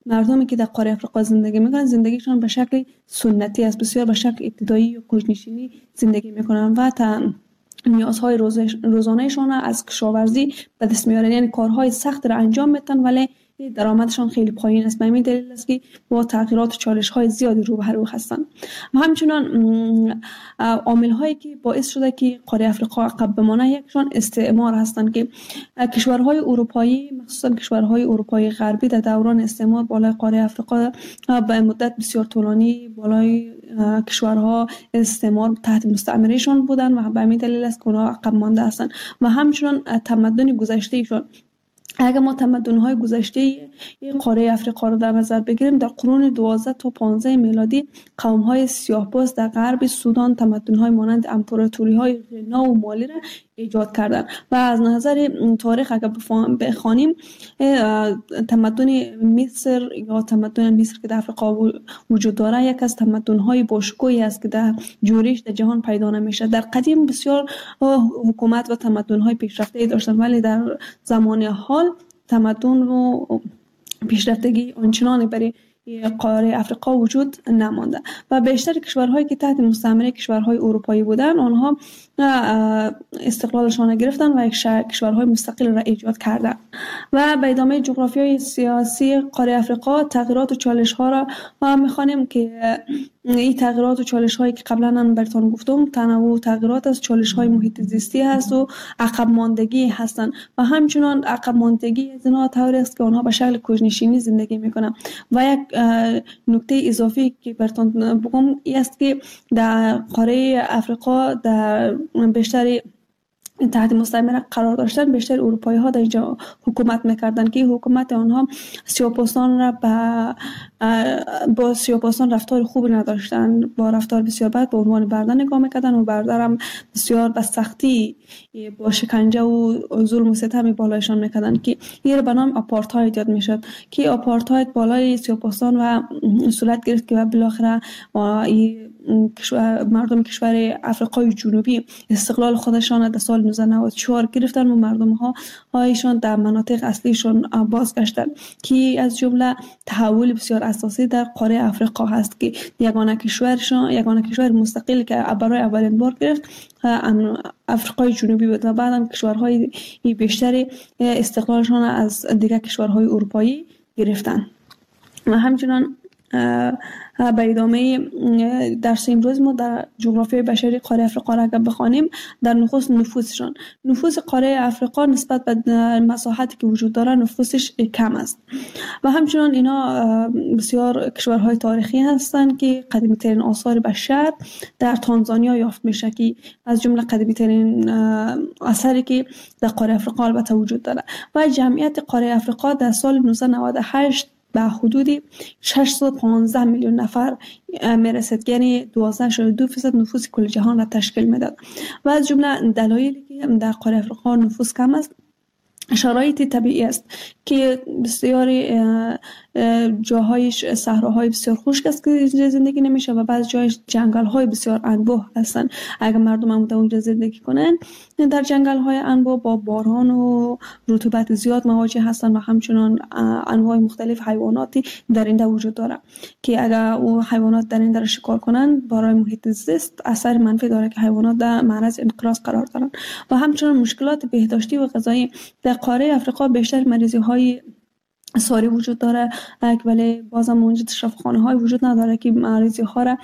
مردمی که در قاره افریقا زندگی میکنن زندگیشان به شکل سنتی است، بسیار به شکل ابتدایی و کوچ‌نشینی زندگی میکنن و تا نیازهای روزانهشان از کشاورزی به دست میارن، یعنی کارهای سخت را انجام میدن ولی درآمدشان خیلی پایین است. به همین دلیل است که با تغییرات و چالش های زیادی روبرو هستند. و همچنان عامل هایی که باعث شده که قاره افریقا عقب بمانه یکشان استعمار هستند که کشورهای اروپایی مخصوصا کشورهای اروپایی غربی در دوران استعمار بالای قاره افریقا به مدت بسیار طولانی بالای کشورها استعمار تحت مستعمرهشان بودند و به همین دلیل است که اونها عقب مانده هستند. و همچنان تمدن گذشته ایشان، اگر ما تمدن‌های گذشته این قاره افریقا رو در نظر بگیریم، در قرون دوازده تا پانزده میلادی قوم‌های سیاه‌پوست در غرب سودان تمدن‌های مانند امپراتوری‌های غنا و مالی را ایجاد کردند و از نظر تاریخ اگر بخوانیم تمدن مصر یا تمدن مصر که در افریقا وجود داره یک از تمدن‌های باشکوهی است که در جوریش در جهان پیدا نمیشه. در قدیم بسیار حکومت و تمدن‌های پیشرفته داشتند ولی در زمان حال تمدن و پیشرفتگی آنچنانی برای قاره افریقا وجود نمانده و بیشتر کشورهایی که تحت مستعمره کشورهای اروپایی بودند آنها استقلالشان گرفتن و یک کشورهای مستقل را ایجاد کردند. و به ادامه جغرافیای سیاسی قاره افریقا تغییرات و چالش ها را ما می‌خوانیم که این تغییرات و چالش هایی که قبلا من براتون گفتم تنوع تغییرات از چالش های محیط زیستی هست و عقب ماندگی هستند و همچنان عقب ماندگی از اینها طوری است که آنها به شکل کوچ‌نشینی زندگی میکنند. و یک نکته اضافی که براتون بگم این است که در قاره افریقا در بیشتر تحت مستعمره قرار داشتن بیشتر اروپایی ها در اینجا حکومت میکردن که حکومت آنها سیاه‌پوستان را با با سیاه‌پوستان رفتار خوبی نداشتن، با رفتار بسیار بد به عنوان برده نگاه میکردن و برده هم بسیار به سختی با شکنجه و ظلم و ستم بالایشان میکردن که این به نام آپارتاید یاد میشد که آپارتاید بالای سیاه‌پوستان و صورت گرفت که بالاخره مردم کشور افریقای جنوبی استقلال خودشان در سال نوزده نود و چهار گرفتن و مردم ها هایشان در مناطق اصلیشان بازگشتند که از جمله تحول بسیار اساسی در قاره افریقا هست که یگانه کشورشان یگانه کشور مستقل که برای اولین بار گرفت افریقای جنوبی بود و بعدم کشورهای بیشتری استقلالشان از دیگر کشورهای اروپایی گرفتند. و همچنان به ادامه درس امروز ما در جغرافیای بشری قاره افریقا را اگر بخوانیم در نخست نفوسشان نفوس قاره افریقا نسبت به مساحتی که وجود داره نفوسش کم است و همچنان اینا بسیار کشورهای تاریخی هستند که قدیمی ترین آثار بشر در تانزانیا یافت میشه که از جمله قدیمی ترین اثری که در قاره افریقا البته وجود داره و جمعیت قاره افریقا در سال نوزده نود و هشت به حدود ششصد و پانزده میلیون نفر میرسد، یعنی دوازده ممیز دو درصد نفوس کل جهان را تشکیل میداد. و از جمله دلایلی که در قاره افریقا نفوس کم است شرایط طبیعی است که بسیاری جاهایش صحراهای بسیار خشک است که زندگی نمیشه و بعض جایش جنگل های بسیار انبوه هستند. اگر مردم هم در اونجا زندگی کنن در جنگل های انبوه با باران و رطوبت زیاد مواجه هستند و همچنان انواع مختلف حیواناتی درنده وجود داره که اگر او حیوانات درنده را شکار کنن برای محیط زیست اثر منفی داره که حیوانات در معرض انقراض قرار دارن. و همچنان مشکلات بهداشتی و غذایی در قاره افریقا بیشتر مریضی های ساری وجود داره ولی بازم اونجا تشریفخانه های وجود نداره که مریضی ها را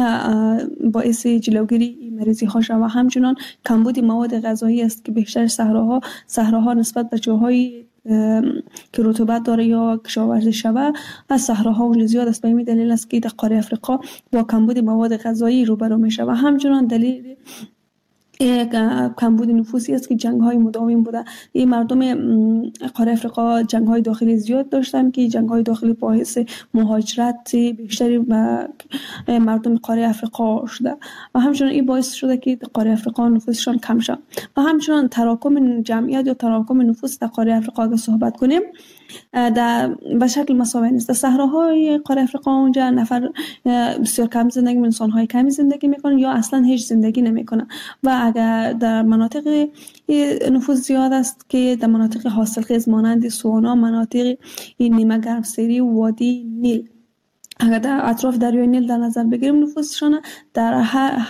باعث جلوگیری مریضی ها شود. و همچنان کمبود مواد غذایی است که بیشتر صحراها صحراها نسبت به جاهای که رطوبت داره یا کشاورزی شود از صحراها اونجا زیاد است. به این دلیل است که در قاره افریقا با کمبود مواد غذایی روبرو میشه. و همچنان دلیل یک کمبود نفوسی است که جنگ های مداوم بوده. این مردم قاره افریقا جنگ های داخلی زیاد داشتن که جنگ های داخلی باعث مهاجرت بیشتری به مردم قاره افریقا شده و همچنان این باعث شده که قاره افریقا نفوسشان کم شد. و همچنان تراکم جمعیت یا تراکم نفوس در قاره افریقا اگر صحبت کنیم در به شکل مساوی نیست. در صحراهای قاره افریقا اونجا نفر بسیار کم زندگی، انسان های کمی زندگی میکنن یا اصلا هیچ زندگی نمیکنن و اگر در مناطق نفوذ زیاد است که در مناطق حاصلخیز مانند سوانا، مناطق این نیمه گرمسیری و وادی نیل، اگر در اطراف دریای نیل در نظر بگیریم نفوذشان در هر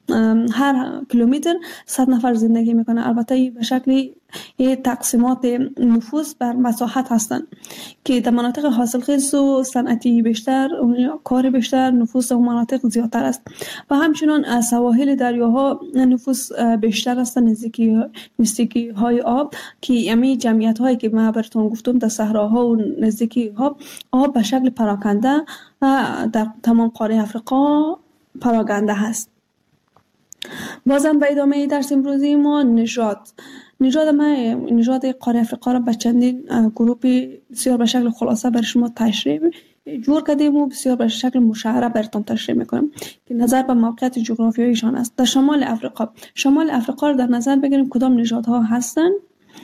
هر کیلومتر صد نفر زندگی میکنه. البته به شکل تقسیمات نفوس بر مساحت هستند که در مناطق حاصلخیز و صنعتی بیشتر، کار بیشتر، نفوس اون مناطق زیادتر است و همچنین سواحل دریاها نفوس بیشتر است، نزدیکی نزدیکی های آب که امی جمعیت هایی که من براتون گفتم در صحراها و نزدیکی ها آب به شکل پراکنده در تمام قاره افریقا پراکنده هست. بازم به ادامه درس امروزی ما نژاد نژاد ما نژاد قاره افریقا را به چندین گروه بسیار به شکل خلاصه بر شما تشریح جور کردیم و بسیار به شکل مشعره براتون تشریح میکنم که نظر به موقعیت جغرافیاییشان است. در شمال افریقا شمال افریقا را در نظر بگیریم کدام نژادها هستند،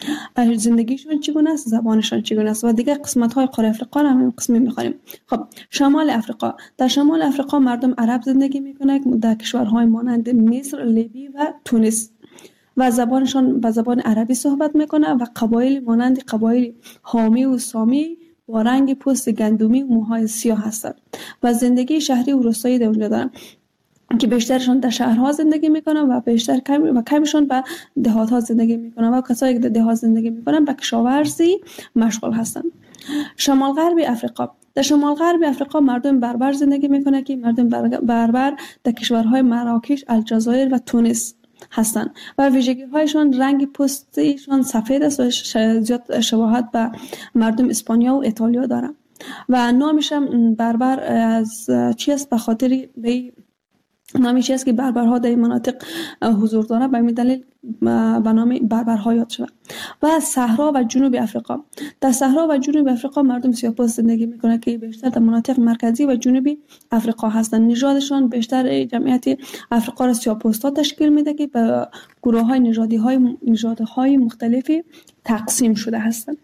زندگیشون چگونه است، زبانشان چگونه است و دیگه قسمت های قاره افریقا را هم قسمی می‌خوانیم. خب شمال افریقا، در شمال افریقا مردم عرب زندگی میکنند در کشورهای مانند مصر، لیبی و تونس و زبانشان به زبان عربی صحبت میکنه و قبایل مانند قبایل حامی و سامی با رنگ پوست گندمی و موهای سیاه هستند و زندگی شهری و روستایی در اونجا دارن که بیشترشان در شهرها زندگی میکنن و بیشتر کم و کمشون به دهات ها زندگی میکنن و کسایی که در دهات زندگی میکنن به کشاورزی مشغول هستند. شمال غرب افریقا، در شمال غرب افریقا مردم بربر زندگی میکنن که مردم بربر در کشورهای مراکش، الجزایر و تونس هستند و ویژگی هایشان رنگ پوستشان سفید است و زیاد شباهت به مردم اسپانیا و ایتالیا دارند و نامشان بربر از چی است؟ به خاطر به نامی چیست که بربرها در این مناطق حضور دارند به این دلیل به نام بربرها یاد شده. و صحرا و جنوب افریقا، در صحرا و جنوب افریقا مردم سیاه‌پوست زندگی میکنند که بیشتر در مناطق مرکزی و جنوبی افریقا هستند. نژادشان بیشتر جمعیت افریقا را سیاه‌پوستا تشکیل میده که به گروه های نژادی های نژادهای مختلفی تقسیم شده هستند.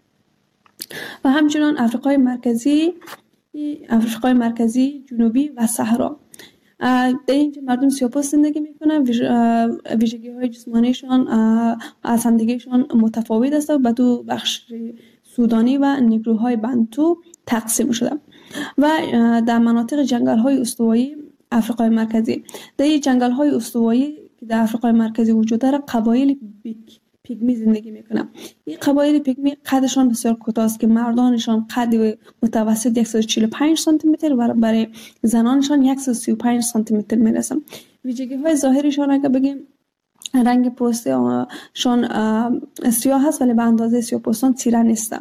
و همچنین افریقای مرکزی افریقای مرکزی، جنوبی و صحرا، در اینجا مردم سیاه‌پوست زندگی میکنن. ویژگی های جسمانیشان از همدیگه‌شان متفاوت است و به دو بخش سودانی و نیگروهای بنتو تقسیم شده. و در مناطق جنگل های استوایی افریقای مرکزی، در این جنگل های استوایی که در افریقای مرکزی وجود داره قبایل بیک پیگمی زندگی میکنن. این قبایل پیگمی قدشان بسیار کوتاه است که مردانشان قد متوسط صد و چهل و پنج سانتی متر و برای زنانشان صد و سی و پنج سانتی متر میرسن. ویژگی های ظاهریشان اگر بگیم رنگ پوستشان سیاه هست ولی به اندازه سیاه‌پوستان تیره نیستن.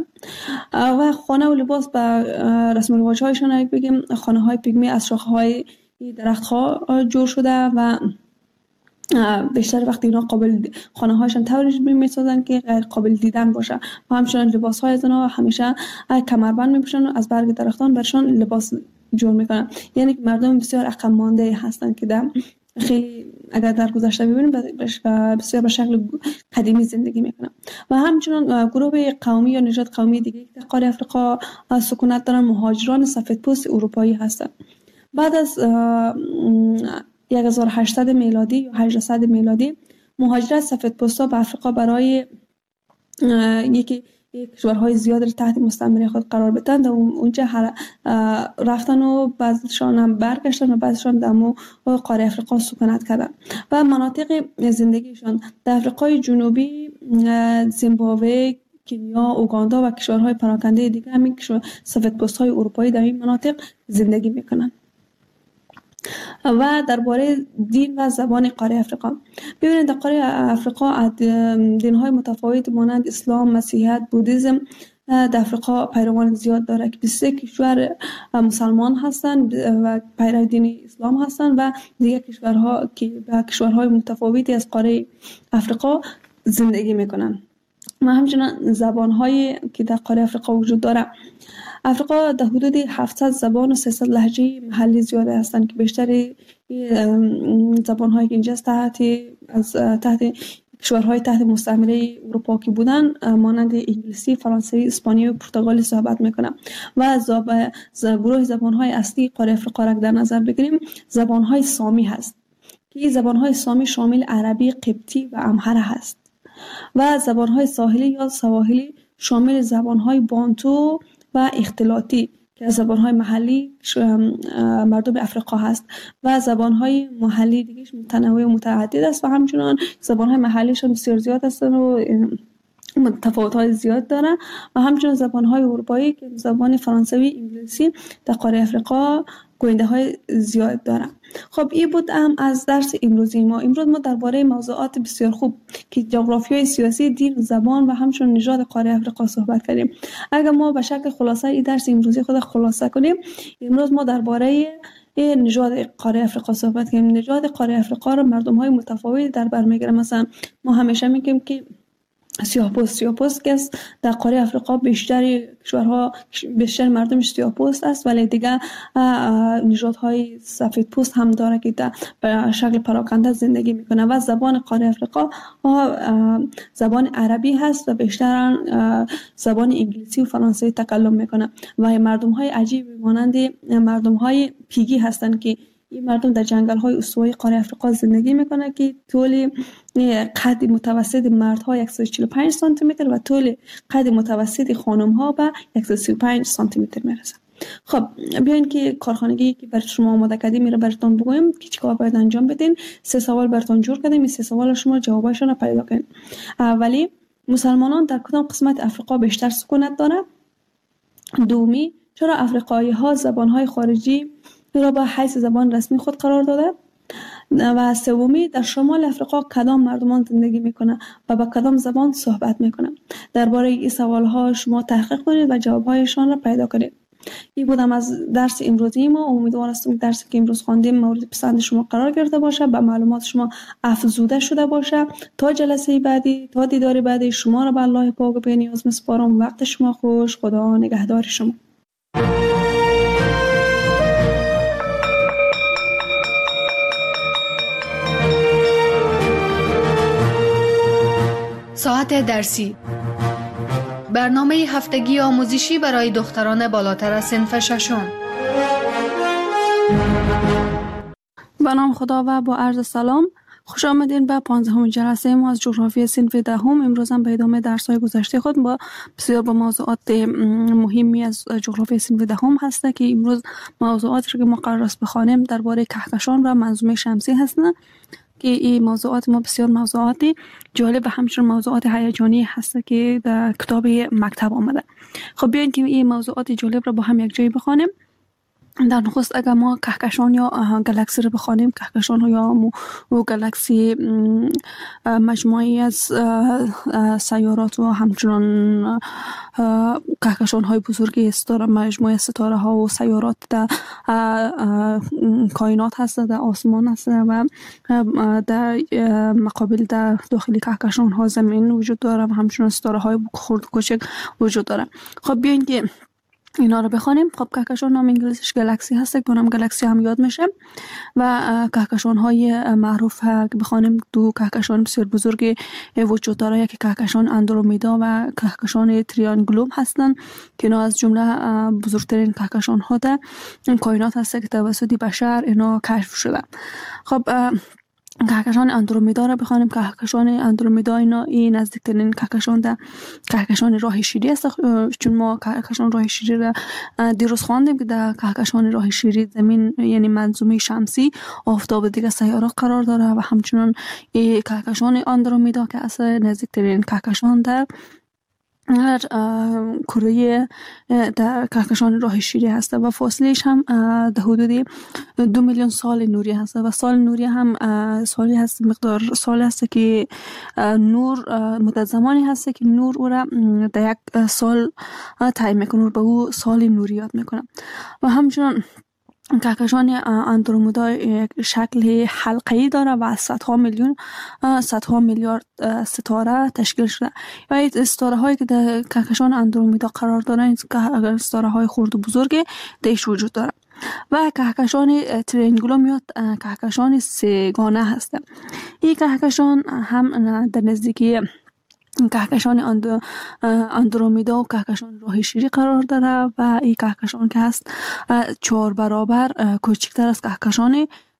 و خانه و لباس به رسم و رواج هایشان اگر بگیم خانه های پیگمی از شاخه های درخت ها جور شده و بیشتر وقتی اینا قابل خانه هاشون طوری میسازن که غیر قابل دیدن باشه و همچنین لباس های از اینا همیشه کمربند میپوشن و از برگ درختان برشان لباس جور میکنن. یعنی مردم بسیار عقب مانده هستن که در خیلی اگر در گذشته ببینیم بسیار به شکل قدیمی زندگی میکنن. و همچنین گروه قومی یا نژاد قومی دیگه که در قاره افریقا سکونت دارن مهاجران سفیدپوست اروپایی هستن. بعد از هزار و هشتصد میلادی یا هجده میلادی مهاجرت سفیدپوستا به افریقا برای یکی کشورهای زیاد تحت مستعمره خود قرار بدن و اونجا رفتن و بعضیشان هم برگشتن و بعضیشان در قاره افریقا سکونت کردن و مناطق زندگیشان در افریقای جنوبی، زیمبابوه، کنیا، اوگاندا و کشورهای پراکنده دیگه همین سفیدپوست‌های اروپایی در این مناطق زندگی میکنن. و درباره دین و زبان قاره افریقا، ببینید در قاره افریقا دین‌های متفاوت مانند اسلام، مسیحیت، بودیسم در افریقا پیروان زیاد داره که بیست و سه کشور مسلمان هستند و پیرو دین اسلام هستند و دیگر کشورها که به کشورهای متفاوتی از قاره افریقا زندگی میکنن. و همچنین زبان‌هایی که در قاره افریقا وجود داره. افریقا در حدود هفتصد زبان و سیصد لهجه محلی زیاده هستند که بیشتر زبان‌هایی که اینجا تحت از تحت کشورهای تحت مستعمره اروپا که بودن مانند انگلیسی، فرانسوی، اسپانیایی و پرتغالی صحبت میکنن. و گروه زبان‌های اصلی قاره افریقا را در نظر بگیریم زبان‌های سامی هست که این زبانهای سامی شامل عربی، قبطی و امهره هست و زبانهای ساحلی یا سواحلی شامل زبانهای بانتو و اختلاطی که از زبانهای محلی مردم افریقا هست و زبانهای محلی دیگه متنوع و متعدد است و همچنان زبانهای محلیش هم بسیار زیاد هستن و تفاوت‌های زیاد دارن و همچنین زبان‌های اروپایی که زبان فرانسوی، انگلیسی در قاره افریقا گوینده زیاد دارن. خب این بود هم از درس امروزی ما. امروز ما درباره موضوعات بسیار خوب که جغرافیای سیاسی، دین، زبان و همچنین نژاد قاره افریقا صحبت کردیم. اگر ما به شکل خلاصه این درس امروزی خود خلاصه کنیم، امروز ما درباره نژاد قاره افریقا صحبت کردیم. نژاد قاره افریقا را مردم‌های متفاوتی در بر می‌گیرند. مثلا ما همیشه میگیم که سیاه‌پوست سیاه‌پوست که در قاره افریقا بیشتر کشورها بیشتر مردمش سیاه‌پوست است، ولی دیگه نژادهای سفیدپوست هم داره که در شکل پراکنده زندگی میکنه و زبان قاره افریقا زبان عربی هست و بیشتر زبان انگلیسی و فرانسوی تکلم میکنه و مردم‌های عجیب مانند مردم‌های پیگی هستند که این مردم در جنگل‌های استوایی قاره افریقا زندگی میکنه که طول قد متوسط مردها صد و چهل و پنج سانتی متر و طول قد متوسط خانم‌ها به صد و سی و پنج سانتی متر میرسه. خب بیاین که کارخانگی که برای شما آماده کردیم میره براتون بگویم که چیکار باید انجام بدین. سه سوال براتون جور کردیم، این سه سوال شما جوابشون رو پیدا کنید. اولی، مسلمانان در کدام قسمت افریقا بیشتر سکونت داره؟ دومی، چرا افریقایی‌ها زبان‌های خارجی را به حیث زبان رسمی خود قرار داده؟ و سومی، در شمال افریقا کدام مردمان زندگی میکنه و با کدام زبان صحبت میکنه؟ درباره این سوالها شما تحقیق کنید و جوابهایشان را پیدا کنید. این بودم از درس امروزی ما. امیدوار هستم درسی که امروز خواندیم مورد پسند شما قرار گرفته باشه، به معلومات شما افزوده شده باشه. تا جلسه بعدی، تا دیدار بعدی، شما را به الله پاک و بی‌نیاز میسپارم. وقت شما خوش. خدا نگهدار شما. ساعت درسی، برنامه هفتگی آموزشی برای دختران بالاتر از صنف ششم. به نام خدا و با عرض سلام، خوش آمدین به پانزدهم جلسه ما از جغرافی صنف دهم. امروز هم به ادامه درس‌های گذشته خود با بسیار با موضوعات مهمی از جغرافی صنف دهم هست که امروز موضوعاتی که ما قرار است بخوانیم درباره کهکشان و منظومه شمسی هستند که این موضوعات ما بسیار موضوعاتی جالب و همچنین موضوعات هیجانی هست که در کتاب مکتب آمده. خب بیاین که این موضوعات جالب را با هم یک جایی بخوانیم. در نخست اگر ما کهکشان یا گالاکسی رو بخوانیم، کهکشان یا و گالاکسی مجموعی از سیارات و همچنان کهکشان های بزرگی ستاره، مجموعه ستاره ها و سیارات در کائنات هست، در آسمان هست و در مقابل در داخل کهکشان ها زمین وجود داره و همچنان ستاره های خرد و کوچک وجود داره. خب بیاین که اینا رو بخوانیم. خب کهکشان نام انگلیسیش گالاکسی هست که نام گالاکسی هم یاد میشه و کهکشان های معروف که بخوانیم دو کهکشان بسیار بزرگ وجود داره، یکی کهکشان اندرومیدا و کهکشان تریانگولوم هستن که اینا از جمله بزرگترین کهکشان ها در کائنات هست که توسط بشر اینا کشف شده. خب کهکشان اندرومیدا را بخوانیم. کهکشان اندرومیدا اینا این نزدیکترین کهکشان در کهکشان راه شیری است، چون ما کهکشان راه شیری را دیروز خواندیم که در کهکشان راه شیری زمین یعنی منظومه شمسی، آفتاب دیگه سیارات قرار داره و همچنان کهکشان اندرومیدا که اصلا نزدیکترین کهکشان در هر کره در کهکشان راه شیری هست و فاصلهش هم در حدود دو میلیون سال نوری هست و سال نوری هم سالی هست، مقدار سال هست که نور مدت زمانی هست که نور او را در یک سال تعیین میکنه، به او سال نوری یاد میکنه. و همچنان کهکشان اندرومیدا یک شکل حلقه‌ای داره و صدها میلیون صدها میلیارد ستاره تشکیل شده. و این ستاره هایی که در کهکشان اندرومیدا قرار دارن این ستاره های خرد و بزرگ دیش وجود داره. و کهکشان تریانگولوم یا کهکشان سه‌گانه هست. این کهکشان هم در نزدیکی کهکشان اندرومیدا و کهکشان راه شیری قرار داره و این کهکشان که هست چهار برابر کوچکتر از کهکشان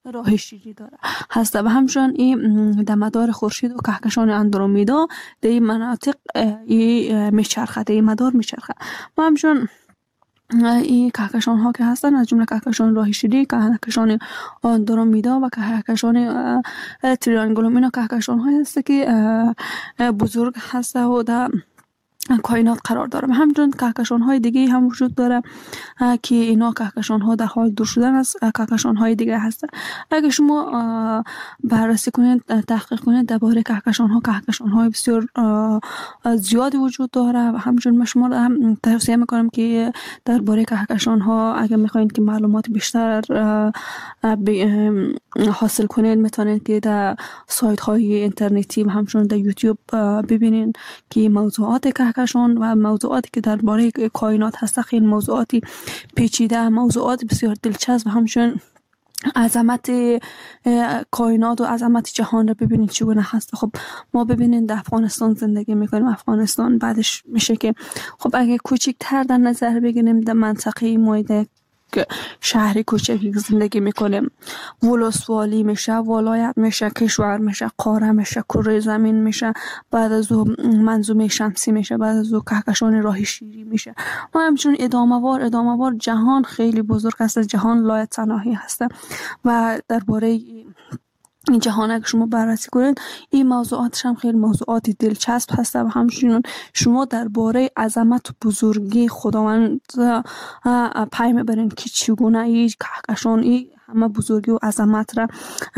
راه شیری داره هست و همچنان این در مدار خورشید و کهکشان اندرومدا در این مناطق این میچرخه، در این مدار میچرخه و همچنان این کهکشان ها که هستن از جمله کهکشان راه شیری، کهکشان اندرومدا و کهکشان تریانگولوم، اینا کهکشان های هست که بزرگ هست و در کائنات قرار داره. و همچنین کهکشان های دیگه هم وجود داره که اینا کهکشان ها در حال دور شدن از کهکشان های دیگه هستن. اگه شما بررسی کنید، تحقیق کنید درباره کهکشان ها، کهکشان های بسیار زیادی وجود داره و همچنین من شما توصیه میکنم که درباره کهکشان ها اگه میخواین که معلومات بیشتر حاصل کنید میتونید که در سایت های اینترنتی و همچنین در یوتیوب ببینید که موضوعات کهکشان و موضوعاتی که درباره کائنات هست خیلی موضوعاتی پیچیده، موضوعات بسیار دلچسب و همچنین عظمت کائنات و عظمت جهان رو ببینید چگونه هست. خب ما ببینید در افغانستان زندگی میکنیم، افغانستان بعدش میشه که خب اگه کوچکتر در نظر بگیریم در منطقه مایده شهری کوچکی زندگی میکنیم، ولسوالی میشه، ولایت میشه، کشور میشه، قاره میشه، کره زمین میشه، بعد از او منظومه شمسی میشه، بعد از او کهکشان راه شیری میشه و همچنین ادامه وار ادامه وار جهان خیلی بزرگ است، جهان لایتناهی هست و درباره این جهان اگه شما بررسی کنید این موضوعاتش هم خیلی موضوعات دلچسب هست و همچنین شما درباره عظمت و بزرگی خداوند پی میبرین که چگونه این کهکشان این همه بزرگی و عظمت را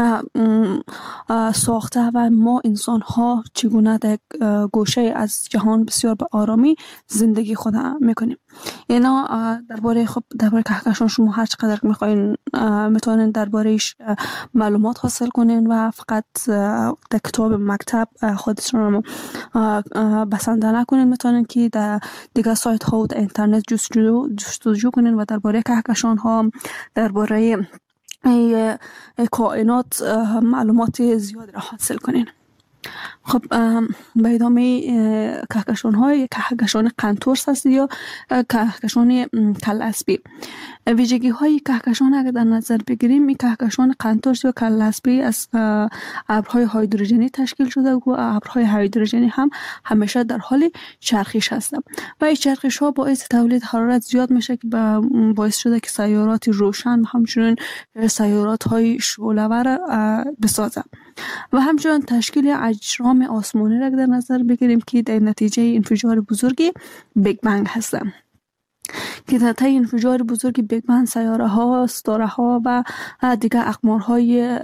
ساخته و ما انسان ها چگونه در گوشه از جهان بسیار به آرامی زندگی خود میکنیم. اینا درباره خب درباره کهکشان شما هر چقدر میخواین میتونین دربارهش معلومات حاصل کنین و فقط در کتاب مکتب خودتون رو بسنده نکنین، میتونین که در دیگه سایت ها و در اینترنت جستجو جستجو کنین و درباره کهکشان ها، درباره کائنات معلومات زیاد را حاصل کنین. خب به ادامه کهکشان های کهکشان قنتورس هست یا کهکشان کلاسبی. ویژگی های کهکشان اگر در نظر بگیریم، این کهکشان قنتورس یا کلاسبی از ابرهای هیدروژنی تشکیل شده و ابرهای هیدروژنی هم همیشه در حال چرخش هستند و این چرخش ها باعث تولید حرارت زیاد میشه که باعث شده که سیارات روشن و همچنین سیارات های شعله‌ور بسازه و همچنین تشکیل اجرام آسمانی را در نظر بگیریم که در نتیجه انفجار بزرگی بیگ بنگ هستند که در طی انفجار بزرگی بیگ بنگ سیاره ها، ستاره ها و دیگر اقمارهای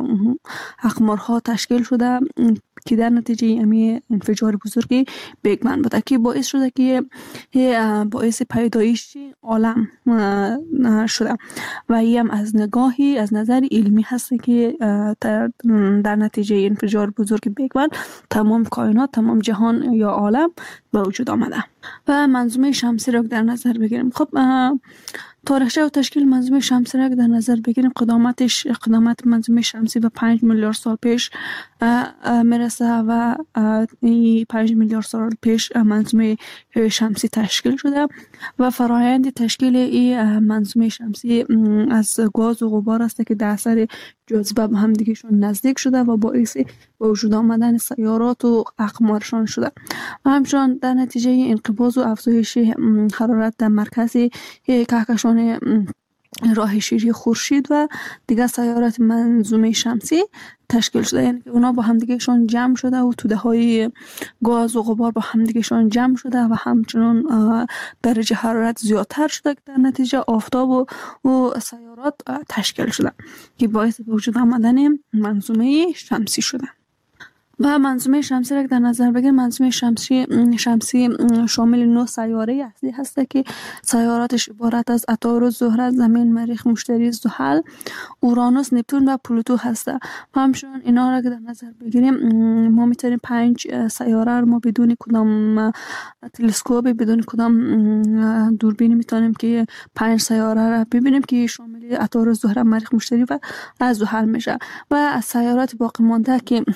اقمارها تشکیل شده که در نتیجه امی انفجار بزرگی بیگ بنگ بوده که باعث شده که باعث پیدایش عالم شده و این هم از نگاهی از نظر علمی هست که در نتیجه انفجار بزرگ بیگ بنگ تمام کائنات، تمام جهان یا عالم به وجود آمده. و منظومه شمسی را در نظر بگیریم، خب تاریخچه و تشکیل منظومه شمسی را در نظر بگیریم، قدامتش قدامت منظومه شمسی به پنج میلیارد سال پیش میرسه و این پنج میلیارد سال پیش منظومه شمسی تشکیل شده و فرایند تشکیل این منظومه شمسی از گاز و غبار است که در اثر جاذبه به هم دیگهشون نزدیک شده و باعث به وجود آمدن سیارات و اقمارشان شده و همچنین در نتیجه انقباض و افزایش حرارت در مرکز کهکشان راه شیری خورشید و دیگر سیارات منظومه شمسی تشکیل شده، یعنی که اونا با همدیگهشون جمع شده و توده های گاز و غبار با همدیگهشون جمع شده و همچنین درجه حرارت زیادتر شده که در نتیجه آفتاب و, و سیارات تشکیل شده که باعث به وجود آمدن منظومه شمسی شده. و منظومه شمسی را در نظر بگیریم، منظومه شمسی شمسی شامل نه سیاره اصلی هست که سیاراتش عبارت از عطارد، زهره، زمین، مریخ، مشتری، زحل، اورانوس، نپتون و پلوتو هست. و همچنین اینا را در نظر بگیریم ما میتونیم پنج سیاره رو ما بدون کدام تلسکوپ، بدون کدام دوربینی میتونیم که پنج سیاره را ببینیم که شامل عطارد، زهره، مریخ، مشتری و زحل میشه. و از سیارات باقی مانده که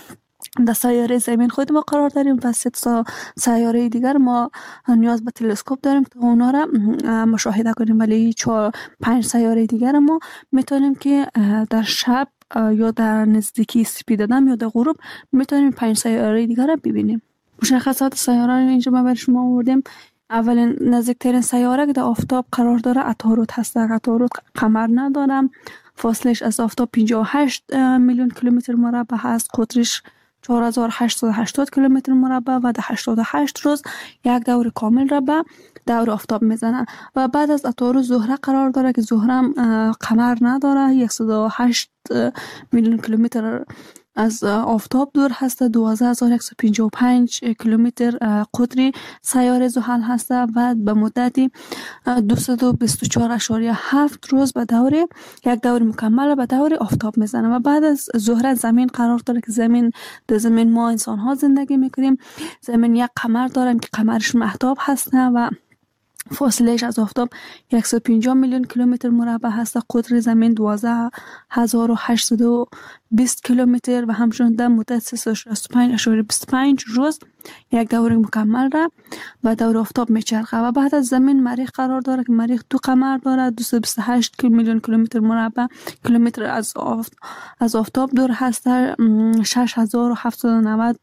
در سیاره زمین خود ما قرار داریم و سه تا سیاره دیگر ما نیاز به تلسکوپ داریم تا اونا را مشاهده کنیم. ولی چهار پنج سیاره دیگر ما میتونیم که در شب یا در نزدیکی سپید دم یا در غروب میتونیم پنج سیاره دیگر را ببینیم. مشخصات سیاره اینجا ما برای شما آوردیم. اولین نزدیکترین سیاره که در آفتاب قرار داره عطارد هست. عطارد قمر نداره، فاصلش از آفتاب پنجاه و هشت میلیون کیلومتر مربع هست، قطرش چهار هزار و هشتصد و هشتاد کیلومتر مربع و در هشتاد و هشت روز یک دور کامل را به دور آفتاب میزنه. و بعد از عطارد زهره قرار داره که زهره قمر نداره، صد و هشت میلیون کیلومتر از آفتاب دور هست، دوازده هزار و صد و پنجاه و پنج کیلومتر قطری سیاره زحل هست و به مدتی دویست و بیست و چهار اشاریه هفت روز به دور یک دور مکمل به دور آفتاب میزنه. و بعد از زهره زمین قرار داره که زمین در زمین ما انسان ها زندگی میکنیم. زمین یک قمر داریم که قمرش مهتاب هست و فاصلهش از آفتاب صد و پنجاه میلیون کیلومتر مربع هست. قطر زمین دوازده هزار و هشتصد و بیست کیلومتر و همچنین در مدت سیصد و شصت و پنج اشاریه بیست و پنج روز یک دور مکمل را به دور آفتاب میچرخه. و بعد از زمین مریخ قرار داره که مریخ دو قمر داره، دویست و بیست و هشت میلیون کیلومتر مربع کیلومتر از آفت از آفتاب دور هست، شش هزار و هفتصد و نود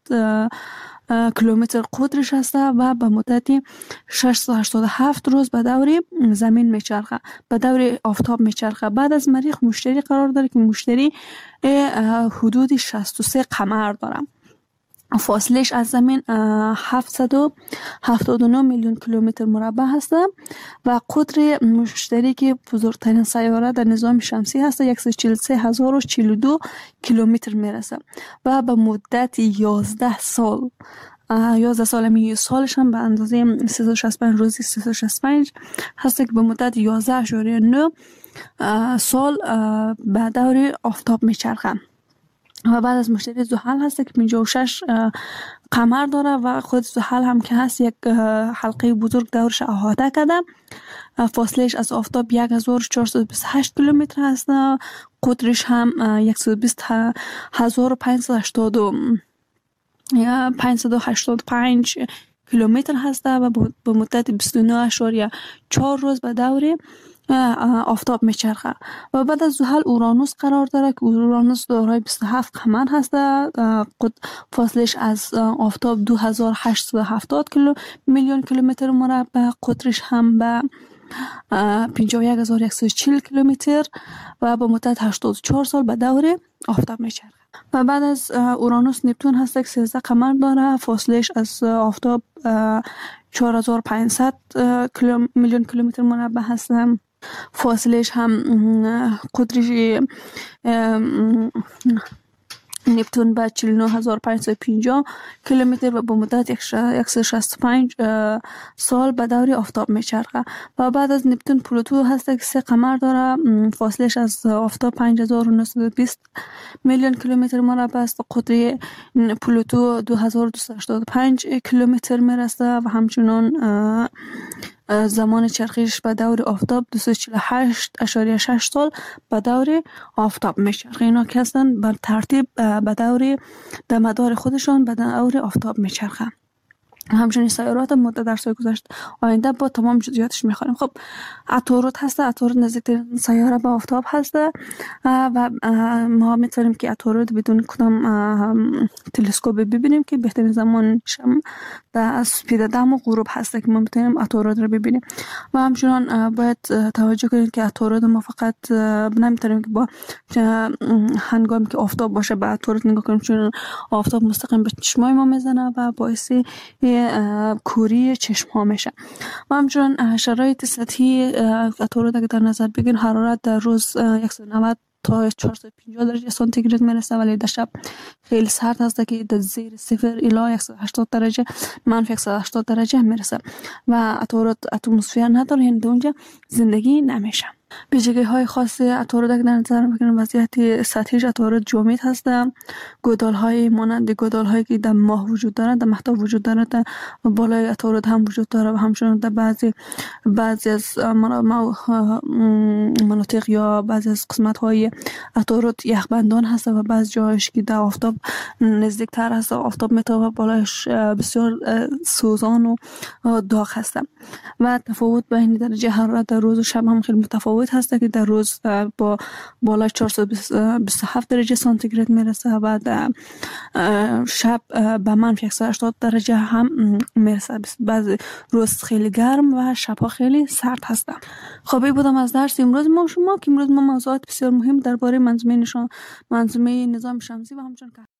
کیلومتر قطرش هست و به مدتی ششصد و هشتاد و هفت روز به دور زمین میچرخه، به دور آفتاب میچرخه. بعد از مریخ مشتری قرار داره که مشتری حدود شصت و سه قمر داره، فاصلش از زمین هفتصد و هفتاد و نه میلیون کیلومتر مربع هست و قطر مشتری که بزرگترین سیاره در نظام شمسی هست صد و چهل و سه هزار و چهل و دو کیلومتر میرسه و به مدت یازده سال یازده سال می سالش هم به اندازه سیصد و شصت و پنج روزی سیصد و شصت و پنج هست که به مدت یازده اشاریه نه سال به دور آفتاب میچرخه. و بعد از مشتری زحل هست که پنجاه و شش قمر داره و خود زحل هم که هست یک حلقه بزرگ دورش احاطه کرده. فاصلش از آفتاب یک هزار و چهارصد و بیست و هشت کیلومتر هست، قطرش هم صد و بیست هزار و پانصد و هشتاد و پنج کیلومتر هست و به مدت بیست و نه اشاریه چهار روز به دور آفتاب میچرخه. و بعد از زحل اورانوس قرار داره که اورانوس دارای بیست و هفت قمر هست، فاصلش از آفتاب دو هزار و هشتصد و هفتاد کیلو میلیون کیلومتر مربع، قطرش هم به پنجاه و یک هزار و صد و چهل کیلومتر و به مدت هشتاد و چهار سال به دور آفتاب میچرخه. و بعد از اورانوس نپتون هست که سیزده قمر داره، فاصلش از آفتاب چهار هزار و پانصد میلیون کیلومتر مربع هست، فاصلش هم قطرش نپتون به چهل و نه هزار و پانصد و پنجاه کیلومتر و به مدت صد و شصت و پنج سال به دور آفتاب میچرخه. و بعد از نپتون پلوتو هست که سه قمر داره، فاصلش از آفتاب پنج هزار و نهصد و بیست میلیون کیلومتر مربع است. قطر پلوتو دو هزار و دویست و هشتاد و پنج کیلومتر میرسه و همچنان زمان چرخش به دور آفتاب دویست و چهل و هشت اشاریه شش سال به دور آفتاب میچرخه. اینا که هستن بر ترتیب به دور در مدار خودشان به دور آفتاب میچرخه. همچنین سیارات مدت در سال گذشت آینده با تمام جزئیاتش میخوانیم. خب عطارد هست، عطارد نزدیکترین سیاره به آفتاب هست و ما میتونیم که عطارد بدون کدام تلسکوپ ببینیم که بهترین زمانش در سپید دم و غروب هست که ما میتونیم عطارد رو ببینیم. و همچنان باید توجه کنید که عطارد ما فقط نمیتونیم که با هنگامی که آفتاب باشه به عطارد نگاه کنیم، چون آفتاب مستقیم به چشمای ما میزنه و باعث کوری چشم ها میشه. و همچنان شرایط سطحی عطارد اگه در نظر بگیریم، حرارت در روز صد و نود تا چهارصد و پنجاه درجه سانتیگراد میرسه، ولی در شب خیلی سرد هست که در زیر صفر الی صد و هشتاد درجه منفی صد و هشتاد درجه میرسه و عطارد اتمسفر نداره، یعنی در اونجا زندگی نمیشه. ویژگی های خاص عطارد در نظر بگیریم وضعیت سطحیش عطارد جامد هست. گودال های مانند گودال هایی که در ماه وجود دارند، در مهتاب وجود دارند، در بالای عطارد هم وجود داره و همچنین در بعضی بعضی از مناطق یا بعضی از قسمت های عطارد یخبندان هست و بعض جایش که در آفتاب نزدیک تر هست، آفتاب میتابه بالایش بسیار سوزان و داغ هست و تفاوت بین درجه حرارت در روز و شب هم خیلی متفاوت هست که در روز با بالای چهارصد و بیست و هفت درجه سانتیگراد میرسه و در شب به منفی صد و هشتاد درجه هم میرسه. بعضی روز خیلی گرم و شبها خیلی سرد هست. خب این بودم از درس امروز ما شما که امروز ما موضوعات بسیار مهم درباره منظومه نشان منظومه نظام شمسی و همچنین